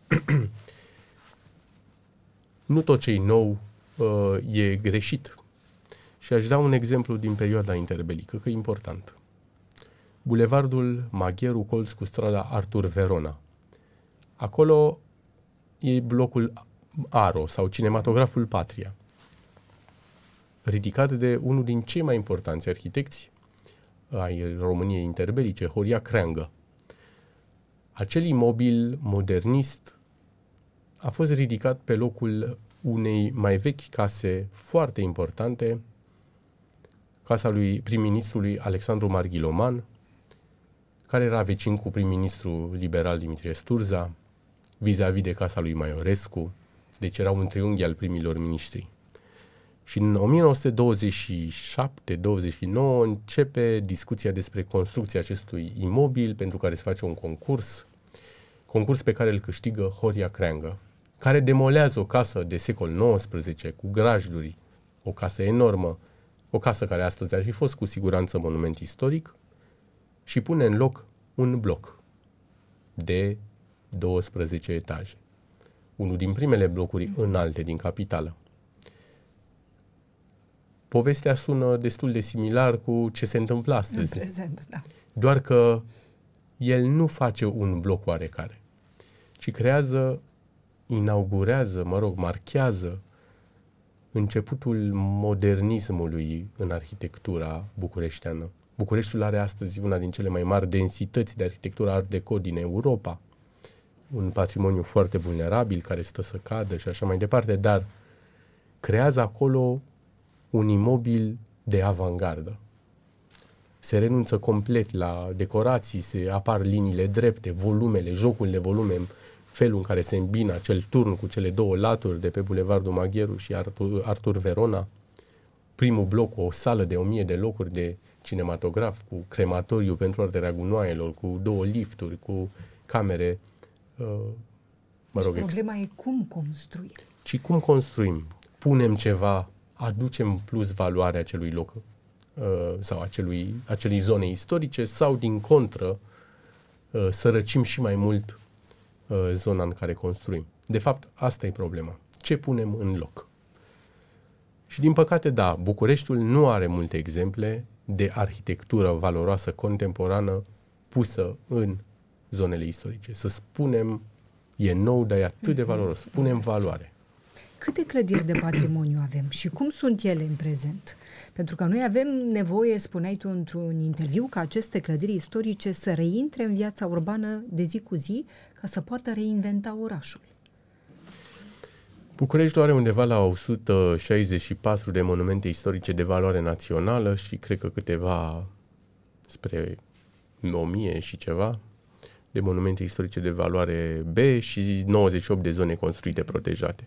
Speaker 2: Nu tot ce e nou uh, e greșit. Și aș da un exemplu din perioada interbelică, că e important. Bulevardul Magheru, colț cu strada Artur Verona. Acolo e blocul Aro sau Cinematograful Patria, ridicat de unul din cei mai importanți arhitecți ai României interbelice, Horia Creangă. Acel imobil modernist a fost ridicat pe locul unei mai vechi case foarte importante, casa lui prim-ministrului Alexandru Marghiloman, care era vecin cu prim-ministrul liberal Dimitrie Sturza, vis-a-vis de casa lui Maiorescu, deci era un triunghi al primilor miniștri. Și în o mie nouă sute douăzeci și șapte douăzeci și nouă începe discuția despre construcția acestui imobil, pentru care se face un concurs, concurs pe care îl câștigă Horia Creangă, care demolează o casă de secol nouăsprezece cu grajduri, o casă enormă, o casă care astăzi ar fi fost cu siguranță monument istoric, și pune în loc un bloc de douăsprezece etaje. Unul din primele blocuri înalte din capitală. Povestea sună destul de similar cu ce se întâmplă astăzi.
Speaker 1: În prezent, da.
Speaker 2: Doar că el nu face un bloc oarecare, ci creează, inaugurează, mă rog, marchează începutul modernismului în arhitectura bucureșteană. Bucureștiul are astăzi una din cele mai mari densități de arhitectură Art Deco din Europa, un patrimoniu foarte vulnerabil care stă să cadă și așa mai departe, dar creează acolo un imobil de avangardă. Se renunță complet la decorații, se apar liniile drepte, volumele, jocul de volume, felul în care se îmbină acel turn cu cele două laturi de pe Bulevardul Magheru și Artur, Artur Verona. Primul bloc, o sală de o mie de locuri de cinematograf, cu crematoriu pentru arderea gunoaielor, cu două lifturi, cu camere. Uh, mă
Speaker 1: deci
Speaker 2: rog,
Speaker 1: problema
Speaker 2: ex-
Speaker 1: e cum construim.
Speaker 2: Și cum construim? Punem ceva, aducem plus valoare acelui loc uh, sau acelui, acelei zone istorice sau, din contră, uh, sărăcim și mai mult uh, zona în care construim. De fapt, asta e problema. Ce punem în loc? Și din păcate, da, Bucureștiul nu are multe exemple de arhitectură valoroasă contemporană pusă în zonele istorice. Să spunem, e nou, dar e atât de valoros. Punem valoare.
Speaker 1: Câte clădiri de patrimoniu avem și cum sunt ele în prezent? Pentru că noi avem nevoie, spuneai tu într-un interviu, ca aceste clădiri istorice să reintre în viața urbană de zi cu zi, ca să poată reinventa orașul.
Speaker 2: Bucureștiul are undeva la o sută șaizeci și patru de monumente istorice de valoare națională și cred că câteva spre o mie și ceva de monumente istorice de valoare B și nouăzeci și opt de zone construite protejate.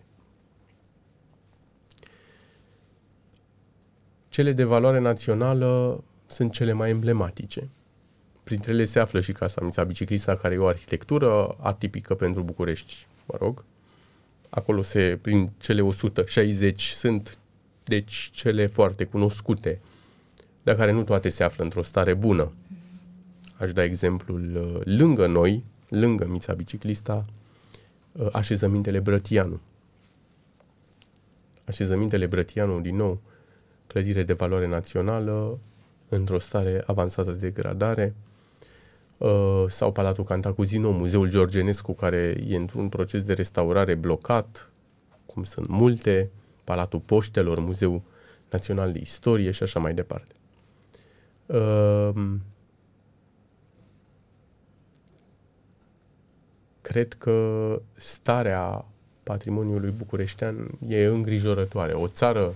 Speaker 2: Cele de valoare națională sunt cele mai emblematice. Printre ele se află și Casa Mița Biciclista, care e o arhitectură atipică pentru București, mă rog. Acolo se, prin cele o sută șaizeci sunt, deci, cele foarte cunoscute, dar care nu toate se află într-o stare bună. Aș da exemplul lângă noi, lângă Mița Biciclista, așezămintele Brătianu. Așezămintele Brătianu, din nou, clădire de valoare națională, într-o stare avansată de degradare, sau Palatul Cantacuzino, Muzeul Georgenescu, care e într-un proces de restaurare blocat, cum sunt multe, Palatul Poștelor, Muzeul Național de Istorie și așa mai departe. Cred că starea patrimoniului bucureștean e îngrijorătoare. O țară,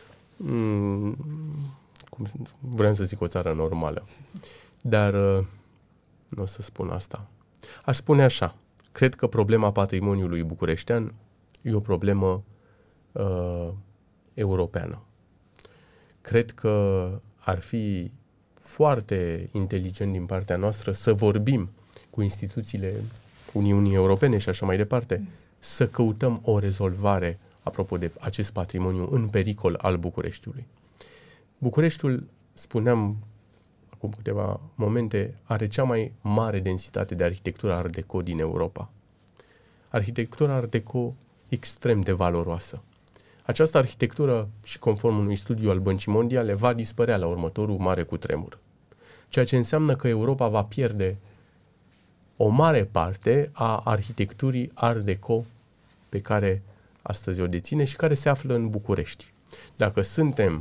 Speaker 2: cum vreau să zic o țară normală, dar nu o să spun asta. Aș spune așa, cred că problema patrimoniului bucureștean e o problemă uh, europeană. Cred că ar fi foarte inteligent din partea noastră să vorbim cu instituțiile Uniunii Europene și așa mai departe, mm. să căutăm o rezolvare apropo de acest patrimoniu în pericol al Bucureștiului. Bucureștiul, spuneam acum câteva momente, are cea mai mare densitate de arhitectură Art Deco din Europa. Arhitectura Art Deco extrem de valoroasă. Această arhitectură, și conform unui studiu al Băncii Mondiale, va dispărea la următorul mare cutremur. Ceea ce înseamnă că Europa va pierde o mare parte a arhitecturii Art Deco pe care astăzi o deține și care se află în București. Dacă suntem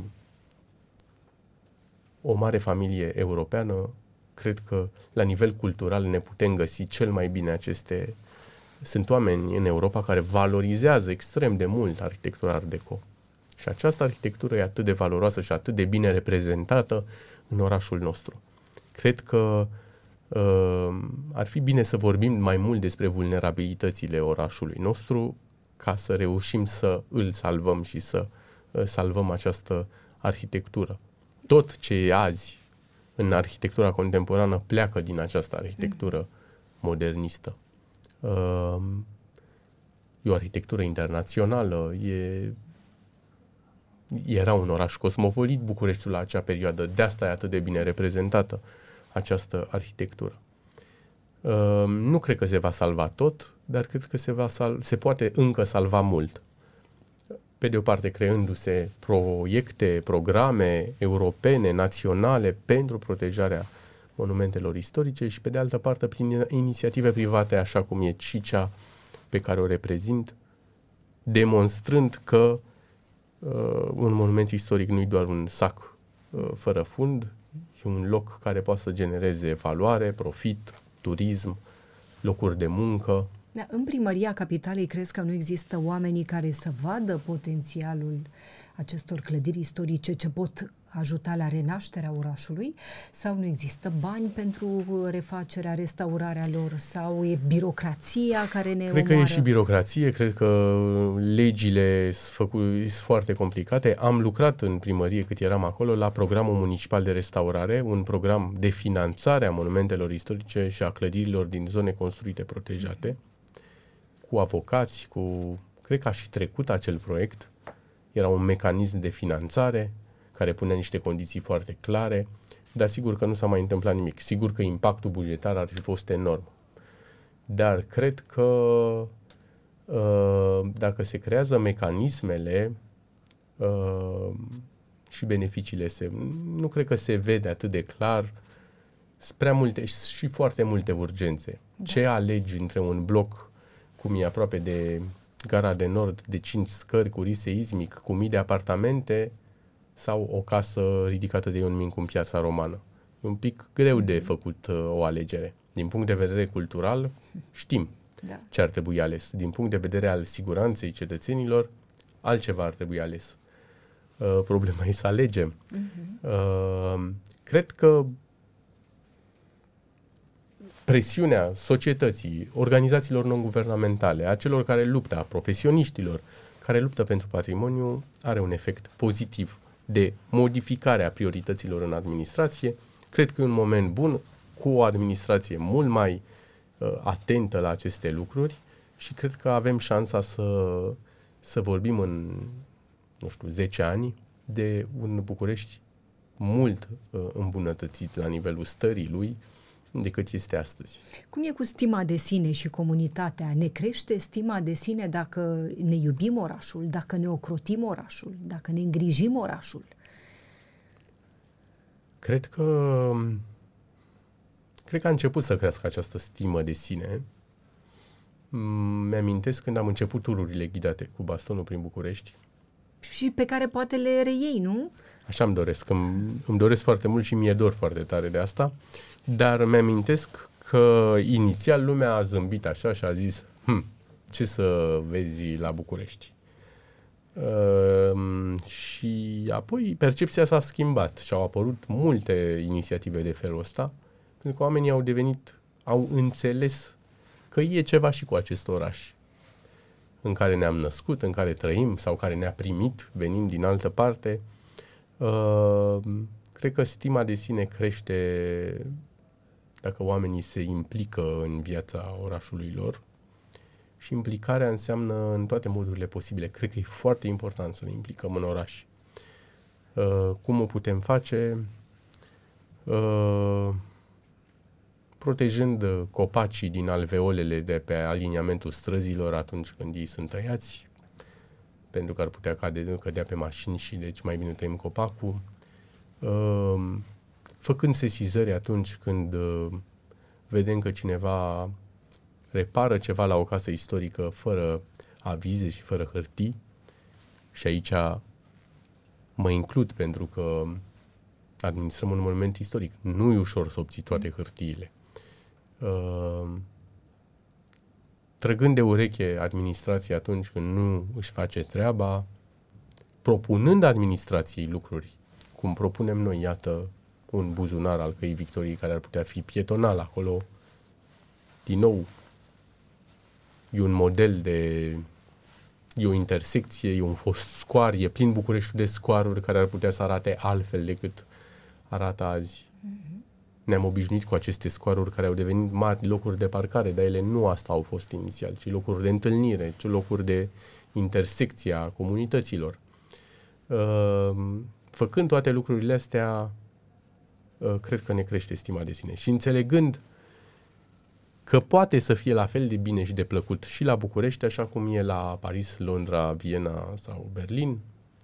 Speaker 2: o mare familie europeană, cred că la nivel cultural ne putem găsi cel mai bine aceste... Sunt oameni în Europa care valorizează extrem de mult arhitectura Art Deco. Și această arhitectură e atât de valoroasă și atât de bine reprezentată în orașul nostru. Cred că uh, ar fi bine să vorbim mai mult despre vulnerabilitățile orașului nostru ca să reușim să îl salvăm și să uh, salvăm această arhitectură. Tot ce e azi în arhitectura contemporană pleacă din această arhitectură modernistă. Uh, e o arhitectură internațională, e, era un oraș cosmopolit Bucureștiul la acea perioadă, de asta e atât de bine reprezentată această arhitectură. Uh, nu cred că se va salva tot, dar cred că se, va sal- se poate încă salva mult. Pe de o parte creându-se proiecte, programe europene, naționale pentru protejarea monumentelor istorice și pe de altă parte prin inițiative private, așa cum e și cea pe care o reprezint, demonstrând că uh, un monument istoric nu e doar un sac uh, fără fund, e un loc care poate să genereze valoare, profit, turism, locuri de muncă.
Speaker 1: Da, în Primăria Capitalei crezi că nu există oamenii care să vadă potențialul acestor clădiri istorice ce pot ajuta la renașterea orașului, sau nu există bani pentru refacerea, restaurarea lor, sau e birocrația care ne
Speaker 2: Cred
Speaker 1: omoară?
Speaker 2: că e și birocrație, cred că legile sunt foarte complicate. Am lucrat în primărie cât eram acolo la programul municipal de restaurare, un program de finanțare a monumentelor istorice și a clădirilor din zone construite protejate, cu avocați, cu... Cred că a și trecut acel proiect. Era un mecanism de finanțare care punea niște condiții foarte clare, dar sigur că nu s-a mai întâmplat nimic. Sigur că impactul bugetar ar fi fost enorm. Dar cred că dacă se creează mecanismele și beneficiile, se, nu cred că se vede atât de clar. Sunt prea multe și foarte multe urgențe. Da. Ce alegi între un bloc cum e aproape de Gara de Nord de cinci scări cu risc seismic, cu mii de apartamente sau o casă ridicată de Ion Mincu în Piața Romană. E un pic greu de făcut uh, o alegere. Din punct de vedere cultural, știm da. ce ar trebui ales. Din punct de vedere al siguranței cetățenilor, altceva ar trebui ales. Uh, problema e să alegem. Uh-huh. Uh, cred că presiunea societății, organizațiilor non-guvernamentale, a celor care luptă, a profesioniștilor care luptă pentru patrimoniu, are un efect pozitiv de modificare a priorităților în administrație. Cred că e un moment bun, cu o administrație mult mai uh, atentă la aceste lucruri și cred că avem șansa să, să vorbim în, nu știu, zece ani de un București mult uh, îmbunătățit la nivelul stării lui decât este astăzi.
Speaker 1: Cum e cu stima de sine și comunitatea? Ne crește stima de sine dacă ne iubim orașul, dacă ne ocrotim orașul, dacă ne îngrijim orașul?
Speaker 2: Cred că cred că a început să crească această stimă de sine. Mi-amintesc când am început tururile ghidate cu bastonul prin București.
Speaker 1: Și pe care poate le reiei, nu?
Speaker 2: Așa îmi doresc. Îmi, îmi doresc foarte mult și mi-e dor foarte tare de asta. Dar mi-amintesc că inițial lumea a zâmbit așa și a zis hm, ce să vezi la București. Uh, și apoi percepția s-a schimbat și au apărut multe inițiative de felul ăsta, pentru că oamenii au devenit, au înțeles că e ceva și cu acest oraș în care ne-am născut, în care trăim sau care ne-a primit venind din altă parte. Uh, cred că stima de sine crește dacă oamenii se implică în viața orașului lor. Și implicarea înseamnă în toate modurile posibile. Cred că e foarte important să ne implicăm în oraș. Uh, cum o putem face? Uh, protejând copacii din alveolele de pe aliniamentul străzilor atunci când ei sunt tăiați, pentru că ar putea cade, cădea pe mașini și deci mai bine tăiem copacul. Uh, făcând sesizări atunci când uh, vedem că cineva repară ceva la o casă istorică fără avize și fără hârtii. Și aici mă includ pentru că administrăm un monument istoric. Nu e ușor să obții toate hârtiile. Uh, trăgând de ureche administrația atunci când nu își face treaba, propunând administrației lucruri, cum propunem noi, iată, un buzunar al Căii Victoriei care ar putea fi pietonal acolo, din nou, e un model de... e o intersecție, e un fost scoar, e plin Bucureștiul de scoaruri care ar putea să arate altfel decât arată azi. Mm-hmm. Ne-am obișnuit cu aceste scoaruri care au devenit mari locuri de parcare, dar ele nu asta au fost inițial, ci locuri de întâlnire, ci locuri de intersecție a comunităților. Uh, făcând toate lucrurile astea, uh, cred că ne crește stima de sine. Și înțelegând că poate să fie la fel de bine și de plăcut și la București, așa cum e la Paris, Londra, Viena sau Berlin,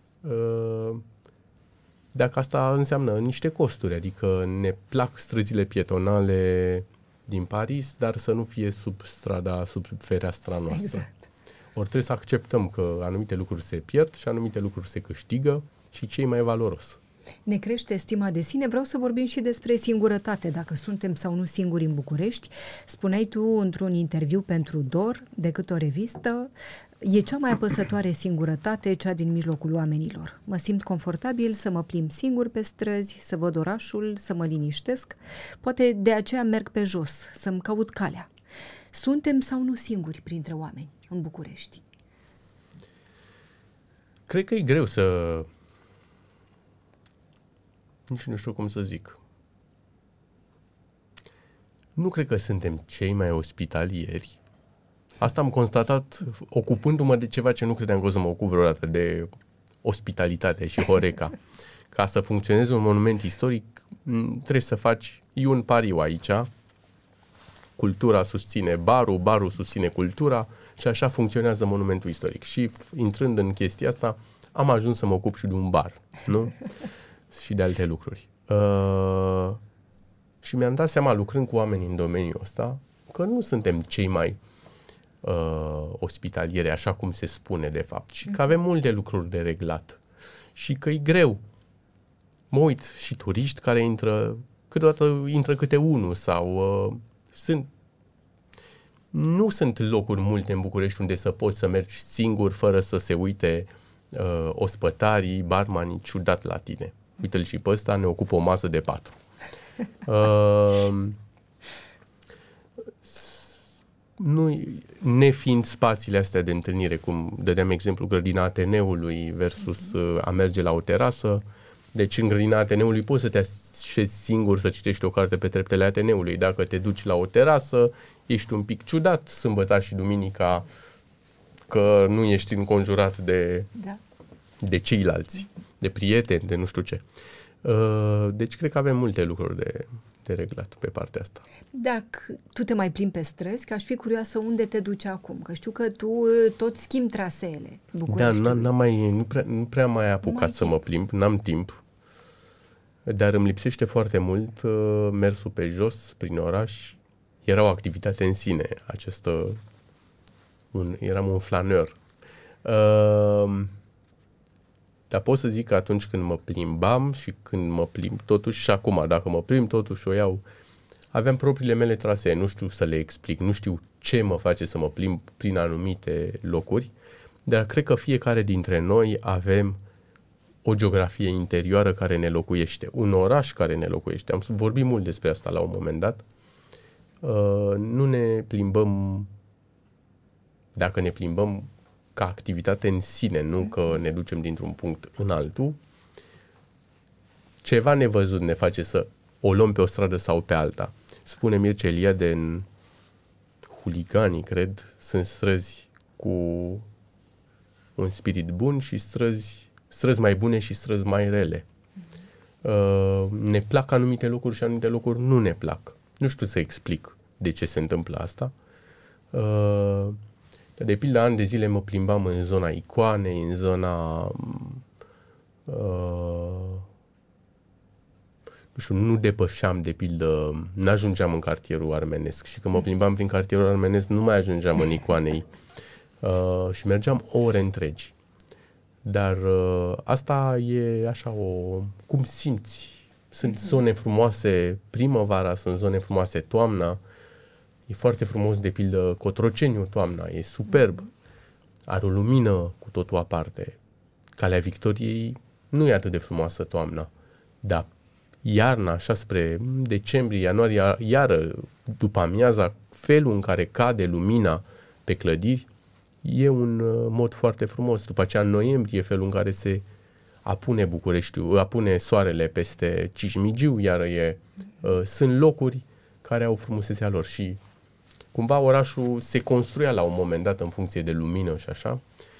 Speaker 2: dacă asta înseamnă niște costuri, adică ne plac străzile pietonale din Paris, dar să nu fie sub strada, sub fereastra noastră. Exact. Ori trebuie să acceptăm că anumite lucruri se pierd și anumite lucruri se câștigă și ce e mai valoros.
Speaker 1: Ne crește stima de sine. Vreau să vorbim și despre singurătate, dacă suntem sau nu singuri în București. Spuneai tu într-un interviu pentru D O R, decât o revistă, e cea mai apăsătoare singurătate, cea din mijlocul oamenilor. Mă simt confortabil să mă plimb singur pe străzi, să văd orașul, să mă liniștesc. Poate de aceea merg pe jos, să-mi caut calea. Suntem sau nu singuri printre oameni în București?
Speaker 2: Cred că e greu să... Nici nu știu cum să zic. Nu cred că suntem cei mai ospitalieri. Asta am constatat ocupându-mă de ceva ce nu credeam că o să mă ocup vreodată, de ospitalitate și Horeca. Ca să funcționeze un monument istoric, trebuie să faci, e un pariu aici. Cultura susține barul, barul susține cultura și așa funcționează monumentul istoric. Și intrând în chestia asta, am ajuns să mă ocup și de un bar, nu? Și de alte lucruri. Uh, și mi-am dat seama, lucrând cu oameni în domeniul ăsta, că nu suntem cei mai uh, ospitaliere, așa cum se spune de fapt, și că avem multe lucruri de reglat și că e greu. Mă uit și turiști care intră, câteodată intră câte unul sau uh, sunt nu sunt locuri multe în București unde să poți să mergi singur fără să se uite uh, ospătarii, barmanii ciudat la tine. Uite-l și pe ăsta, ne ocupă o masă de patru. Uh, nu, nefiind spațiile astea de întâlnire, cum dădeam exemplu grădina Ateneului versus uh, a merge la o terasă, deci în grădina Ateneului poți să te așezi singur să citești o carte pe treptele Ateneului. Dacă te duci la o terasă, ești un pic ciudat sâmbătă și duminica că nu ești înconjurat de,
Speaker 1: da.
Speaker 2: de ceilalți, de prieteni, de nu știu ce. Deci cred că avem multe lucruri de, de reglat pe partea asta.
Speaker 1: Dacă tu te mai plimbi pe străzi, că aș fi curioasă unde te duci acum, că știu că tu tot schimbi traseele Bucureștiului.
Speaker 2: Da, n-am mai, nu, prea, nu prea mai apucat mai să timp. mă plimb, n-am timp, dar îmi lipsește foarte mult uh, mersul pe jos, prin oraș. Era o activitate în sine, acestă, un, eram un flaneur. Uh, Dar pot să zic că atunci când mă plimbam și când mă plimb, totuși și acum, dacă mă plimb, totuși o iau, aveam propriile mele trasee, nu știu să le explic, nu știu ce mă face să mă plimb prin anumite locuri, dar cred că fiecare dintre noi avem o geografie interioară care ne locuiește, un oraș care ne locuiește. Am vorbit mult despre asta la un moment dat. Uh, nu ne plimbăm, dacă ne plimbăm ca activitate în sine, nu că ne ducem dintr-un punct în altul, ceva nevăzut ne face să o luăm pe o stradă sau pe alta. Spune Mircea Eliade în Huliganii, cred, sunt străzi cu un spirit bun și străzi, străzi mai bune și străzi mai rele. Uh, ne plac anumite lucruri și anumite lucruri nu ne plac. Nu știu să explic de ce se întâmplă asta. Uh, De pildă, ani de zile mă plimbam în zona Icoanei, în zona... Uh, nu știu, nu depășeam, de pildă, n-ajungeam în cartierul armenesc. Și când mă plimbam prin cartierul armenesc, nu mai ajungeam în Icoanei. Uh, și mergeam ore întregi. Dar uh, asta e așa o... cum simți? Sunt zone frumoase primăvara, sunt zone frumoase toamna. E foarte frumos, de pildă, Cotroceniu toamna, e superb. Are o lumină cu totul aparte. Calea Victoriei nu e atât de frumoasă toamna, dar iarna, așa spre decembrie, ianuarie, iară, după amiaza, felul în care cade lumina pe clădiri e un uh, mod foarte frumos. După aceea, în noiembrie, felul în care se apune Bucureștiul, apune soarele peste Cismigiu, iară e, uh, sunt locuri care au frumusețea lor și cumva orașul se construia la un moment dat în funcție de lumină și așa,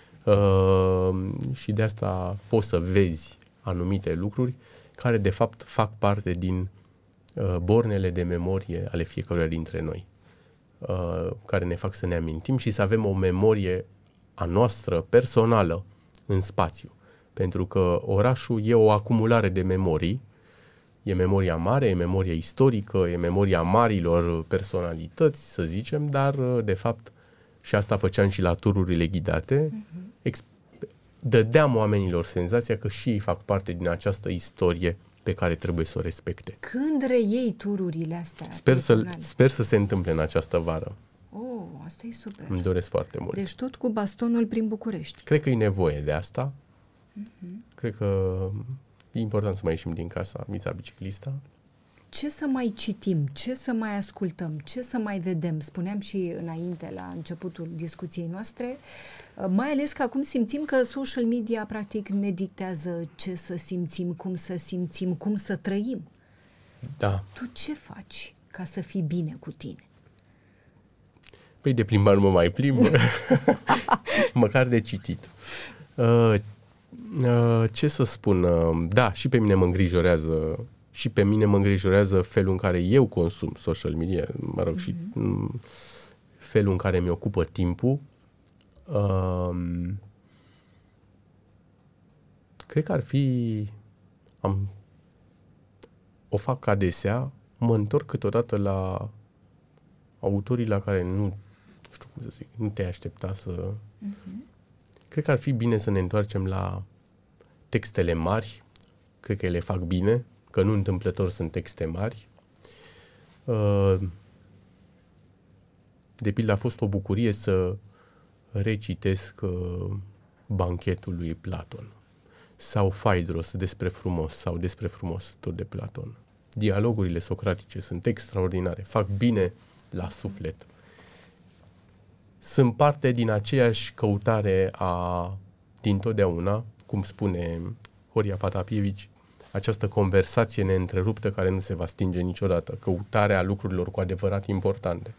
Speaker 2: uh, și de asta poți să vezi anumite lucruri care de fapt fac parte din uh, bornele de memorie ale fiecăruia dintre noi, uh, care ne fac să ne amintim și să avem o memorie a noastră personală în spațiu. Pentru că orașul e o acumulare de memorii. E memoria mare, e memoria istorică, e memoria marilor personalități, să zicem, dar, de fapt, și asta făceam și la tururile ghidate, uh-huh. exp- dădeam oamenilor senzația că și ei fac parte din această istorie pe care trebuie să o respecte.
Speaker 1: Când reiei tururile astea?
Speaker 2: Sper să, sper să se întâmple în această vară.
Speaker 1: Oh, asta e super.
Speaker 2: Îmi doresc foarte mult.
Speaker 1: Deci tot cu bastonul prin București.
Speaker 2: Cred că e nevoie de asta.
Speaker 1: Uh-huh.
Speaker 2: Cred că e important să mai ieșim din casa Mița Biciclista.
Speaker 1: Ce să mai citim? Ce să mai ascultăm? Ce să mai vedem? Spuneam și înainte, la începutul discuției noastre, mai ales că acum simțim că social media practic ne dictează ce să simțim, cum să simțim, cum să trăim.
Speaker 2: Da.
Speaker 1: Tu ce faci ca să fii bine cu tine?
Speaker 2: Păi de plimbat mă mai plimb, măcar de citit. Uh, uh, ce să spun? Uh, da, și pe mine mă îngrijorează și pe mine mă îngrijorează felul în care eu consum social media, mă rog, mm-hmm. și m- felul în care mi ocupă timpul. Uh, cred că ar fi... Am, o fac adesea, mă întorc câteodată la autorii la care nu știu cum să zic, nu te-ai aștepta să... Uh-huh. Cred că ar fi bine să ne întoarcem la textele mari, cred că ele fac bine, că nu întâmplător sunt texte mari. De pildă a fost o bucurie să recitesc Banchetul lui Platon sau Phaedros despre frumos sau despre frumos tot de Platon. Dialogurile socratice sunt extraordinare, fac bine la suflet. Sunt parte din aceeași căutare a dintotdeauna, cum spune Horia Patapievici, această conversație neîntreruptă care nu se va stinge niciodată, căutarea lucrurilor cu adevărat importante.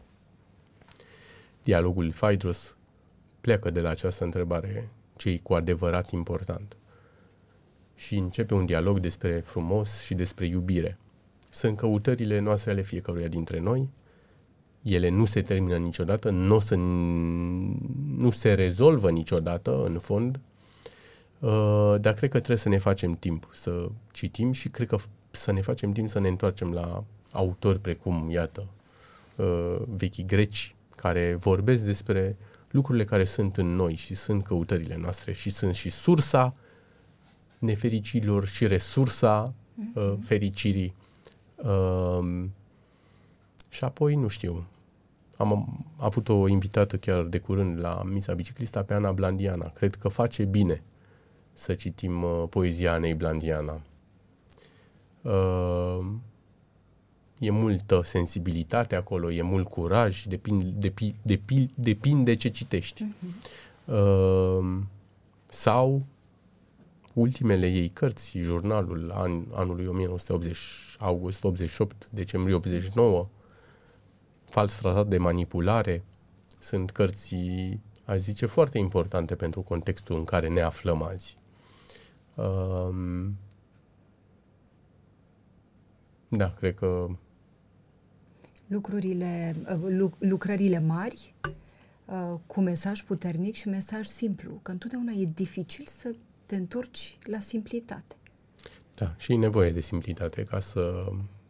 Speaker 2: Dialogul lui Phaedros pleacă de la această întrebare, ce-i cu adevărat important. Și începe un dialog despre frumos și despre iubire. Sunt căutările noastre ale fiecăruia dintre noi, ele nu se termină niciodată, nu se, nu se rezolvă niciodată, în fond, uh, dar cred că trebuie să ne facem timp să citim și cred că să ne facem timp să ne întoarcem la autori precum, iată, uh, vechii greci, care vorbesc despre lucrurile care sunt în noi și sunt căutările noastre și sunt și sursa nefericirilor și resursa uh, fericirii. Uh, și apoi, nu știu, am, am avut o invitată chiar de curând la Misa Biciclista pe Ana Blandiana. Cred că face bine să citim uh, poezia Anei Blandiana. Uh, e multă sensibilitate acolo, e mult curaj, depinde, depi, depi, depinde ce citești. Uh-huh. Uh, sau ultimele ei cărți, jurnalul an, anului o mie nouă sute optzeci, august optzeci și opt, decembrie optzeci și nouă, Fals tratat de manipulare, sunt cărți, aș zice, foarte importante pentru contextul în care ne aflăm azi. Um, da, cred că...
Speaker 1: Lucrurile, lucrările mari, cu mesaj puternic și mesaj simplu, că întotdeauna e dificil să te întorci la simplitate.
Speaker 2: Da, și e nevoie de simplitate ca să...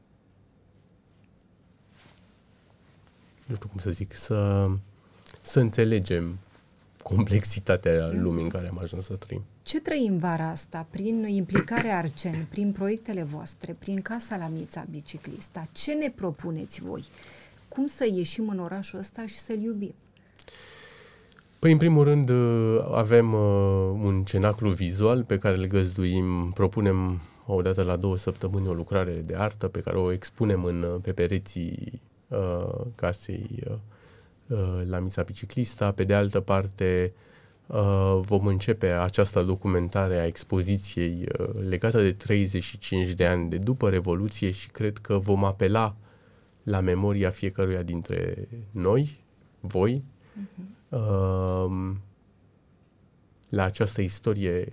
Speaker 2: nu știu cum să zic, să, să înțelegem complexitatea lumii în care am ajuns să trăim.
Speaker 1: Ce trăim vara asta? Prin implicarea Arcen, prin proiectele voastre, prin Casa la Mița Biciclista, ce ne propuneți voi? Cum să ieșim în orașul ăsta și să-l iubim?
Speaker 2: Păi, în primul rând, avem un cenaclu vizual pe care îl găzduim, propunem o dată la două săptămâni o lucrare de artă pe care o expunem în, pe pereții uh, casei uh, la Mița Biciclista. Pe de altă parte, uh, vom începe această documentare a expoziției uh, legată de treizeci și cinci de ani de după Revoluție și cred că vom apela la memoria fiecăruia dintre noi, voi, uh-huh. uh, la această istorie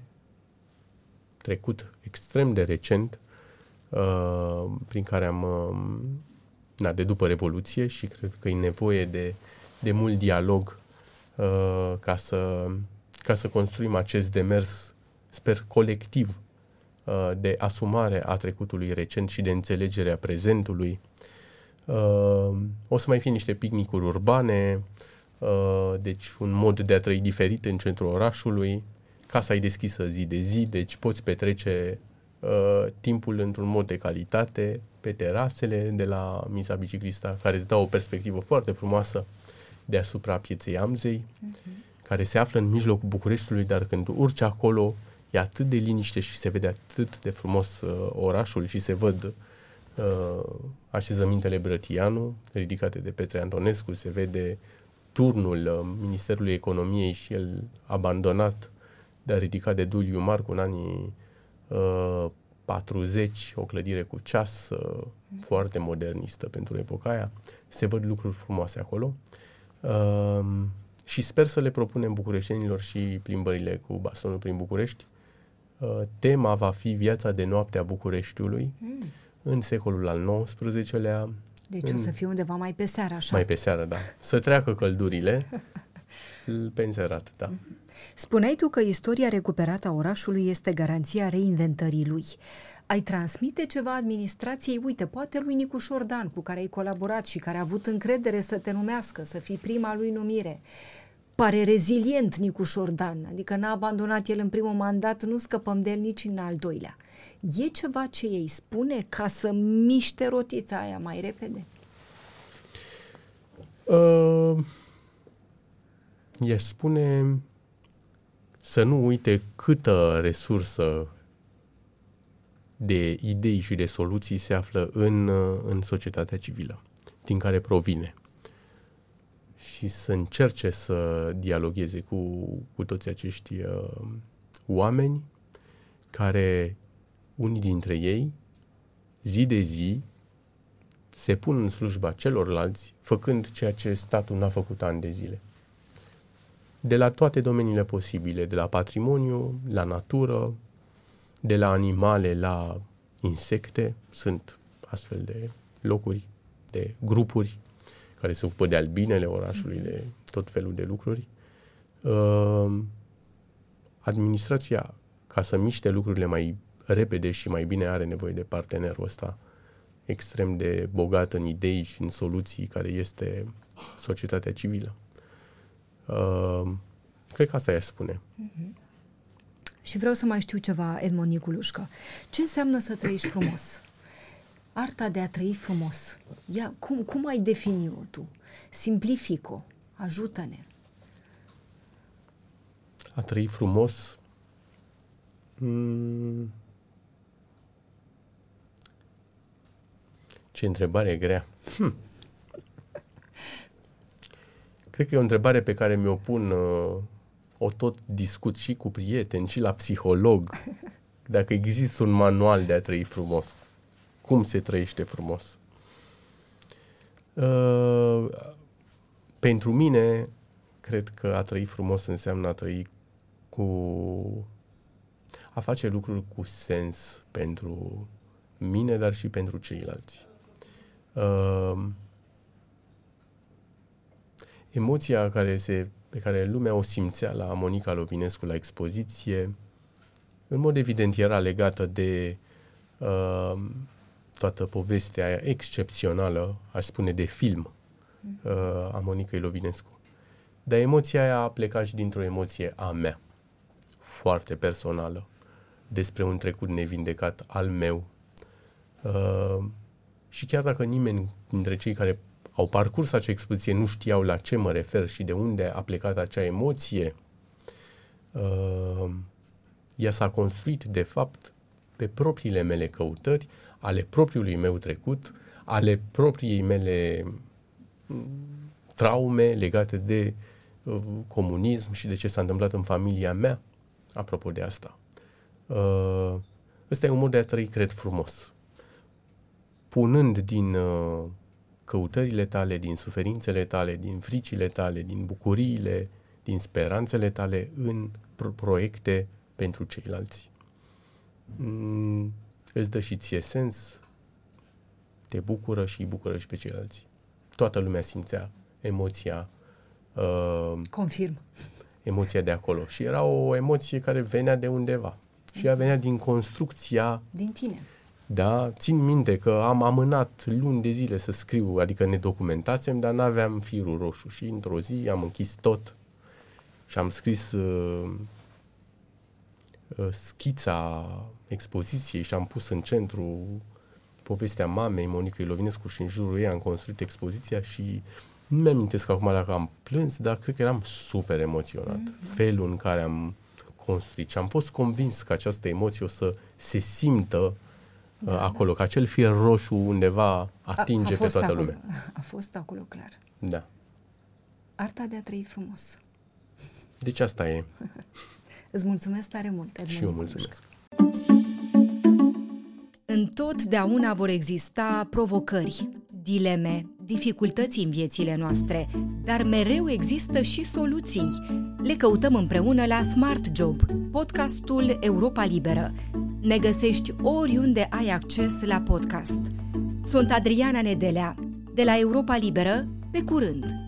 Speaker 2: trecut extrem de recent, uh, prin care am, uh, na, de după Revoluție și cred că e nevoie de, de mult dialog uh, ca, să, ca să construim acest demers, sper, colectiv uh, de asumare a trecutului recent și de înțelegere a prezentului. Uh, o să mai fie niște picnicuri urbane, uh, deci un mod de a trăi diferit în centrul orașului. Casa e deschisă zi de zi, deci poți petrece uh, timpul într-un mod de calitate pe terasele de la Mița Biciclista, care îți dau o perspectivă foarte frumoasă deasupra Pieței Amzei, uh-huh. care se află în mijlocul Bucureștiului, dar când urci acolo e atât de liniște și se vede atât de frumos uh, orașul și se văd uh, așezămintele Brătianu, ridicate de Petre Antonescu, se vede turnul uh, Ministerului Economiei și el abandonat, dar ridicat de Duliu Marcu în anii uh, patruzeci, o clădire cu ceas uh, mm. foarte modernistă pentru epoca aia. Se văd lucruri frumoase acolo uh, și sper să le propunem bucureștenilor și plimbările cu bastonul prin București. Uh, tema va fi viața de noapte a Bucureștiului mm. în secolul al nouăsprezecelea.
Speaker 1: Deci
Speaker 2: în...
Speaker 1: o să fie undeva mai pe seară, așa?
Speaker 2: Mai pe seară, da. Să treacă căldurile. pe înserat, da.
Speaker 1: Spuneai tu că istoria recuperată a orașului este garanția reinventării lui. Ai transmite ceva administrației, uite, poate lui Nicu Șordan, cu care ai colaborat și care a avut încredere să te numească, să fii prima lui numire. Pare rezilient Nicu Șordan, adică n-a abandonat el în primul mandat, nu scăpăm de el nici în al doilea. E ceva ce ei spune ca să miște rotița aia mai repede?
Speaker 2: Uh, i-aș spune să nu uite câtă resursă de idei și de soluții se află în, în societatea civilă, din care provine. Și să încerce să dialogueze cu, cu toți acești uh, oameni care, unii dintre ei, zi de zi, se pun în slujba celorlalți, făcând ceea ce statul n-a făcut ani de zile. De la toate domeniile posibile, de la patrimoniu, la natură, de la animale, la insecte, sunt astfel de locuri, de grupuri care se ocupă de albinele orașului, de tot felul de lucruri. Uh, administrația, ca să miște lucrurile mai repede și mai bine, are nevoie de partenerul ăsta extrem de bogat în idei și în soluții, care este societatea civilă. Uh, cred că asta i-aș spune.
Speaker 1: Mm-hmm. Și vreau să mai știu ceva, Edmond Niculușcă. Ce înseamnă să trăiești frumos? Arta de a trăi frumos. Ia, cum, cum ai defini-o tu? Simplific-o. Ajută-ne.
Speaker 2: A trăi frumos? Mm. Ce întrebare grea. Hm. Cred că e o întrebare pe care mi-o pun, uh, o tot discut și cu prieteni, și la psiholog. Dacă există un manual de a trăi frumos. Cum se trăiește frumos? Uh, pentru mine, cred că a trăi frumos înseamnă a trăi cu... a face lucruri cu sens pentru mine, dar și pentru ceilalți. Uh, emoția care se, pe care lumea o simțea la Monica Lovinescu la expoziție, în mod evident era legată de uh, toată povestea aia excepțională, aș spune, de film uh, a Monicăi Lovinescu. Dar emoția aia a plecat și dintr-o emoție a mea, foarte personală, despre un trecut nevindecat al meu. Uh, și chiar dacă nimeni dintre cei care au parcurs acea expoziție nu știau la ce mă refer și de unde a plecat acea emoție, uh, ea s-a construit, de fapt, pe propriile mele căutări, ale propriului meu trecut, ale propriei mele traume legate de uh, comunism și de ce s-a întâmplat în familia mea, apropo de asta. Uh, ăsta e un mod de a trăi, cred, frumos. Punând din uh, căutările tale, din suferințele tale, din fricile tale, din bucuriile, din speranțele tale în pro- proiecte pentru ceilalți. Mm, îți dă și ție sens, te bucură și îi bucură și pe ceilalți. Toată lumea simțea emoția. Uh,
Speaker 1: Confirm.
Speaker 2: Emoția de acolo. Și era o emoție care venea de undeva. Și ea venea din construcția...
Speaker 1: Din tine.
Speaker 2: Da, țin minte că am amânat luni de zile să scriu, adică ne documentasem, dar n-aveam firul roșu. Și într-o zi am închis tot și am scris uh, uh, schița expoziției și am pus în centru povestea mamei Monicăi Lovinescu și în jurul ei am construit expoziția și nu mi-amintesc acum dacă am plâns, dar cred că eram super emoționat. Mm-hmm. Felul în care am construit și am fost convins că această emoție o să se simtă da, acolo, da. Că acel fir roșu undeva atinge a, a pe toată
Speaker 1: acolo,
Speaker 2: lumea.
Speaker 1: A fost acolo, clar.
Speaker 2: Da.
Speaker 1: Arta de a trăi frumos.
Speaker 2: Deci asta e.
Speaker 1: Îți mulțumesc tare mult, Edmond.
Speaker 2: Și eu mulțumesc.
Speaker 1: Întotdeauna vor exista provocări, dileme, dificultăți în viețile noastre, dar mereu există și soluții. Le căutăm împreună la Smart Job, podcastul Europa Liberă. Ne găsești oriunde ai acces la podcast. Sunt Adriana Nedelea, de la Europa Liberă, pe curând!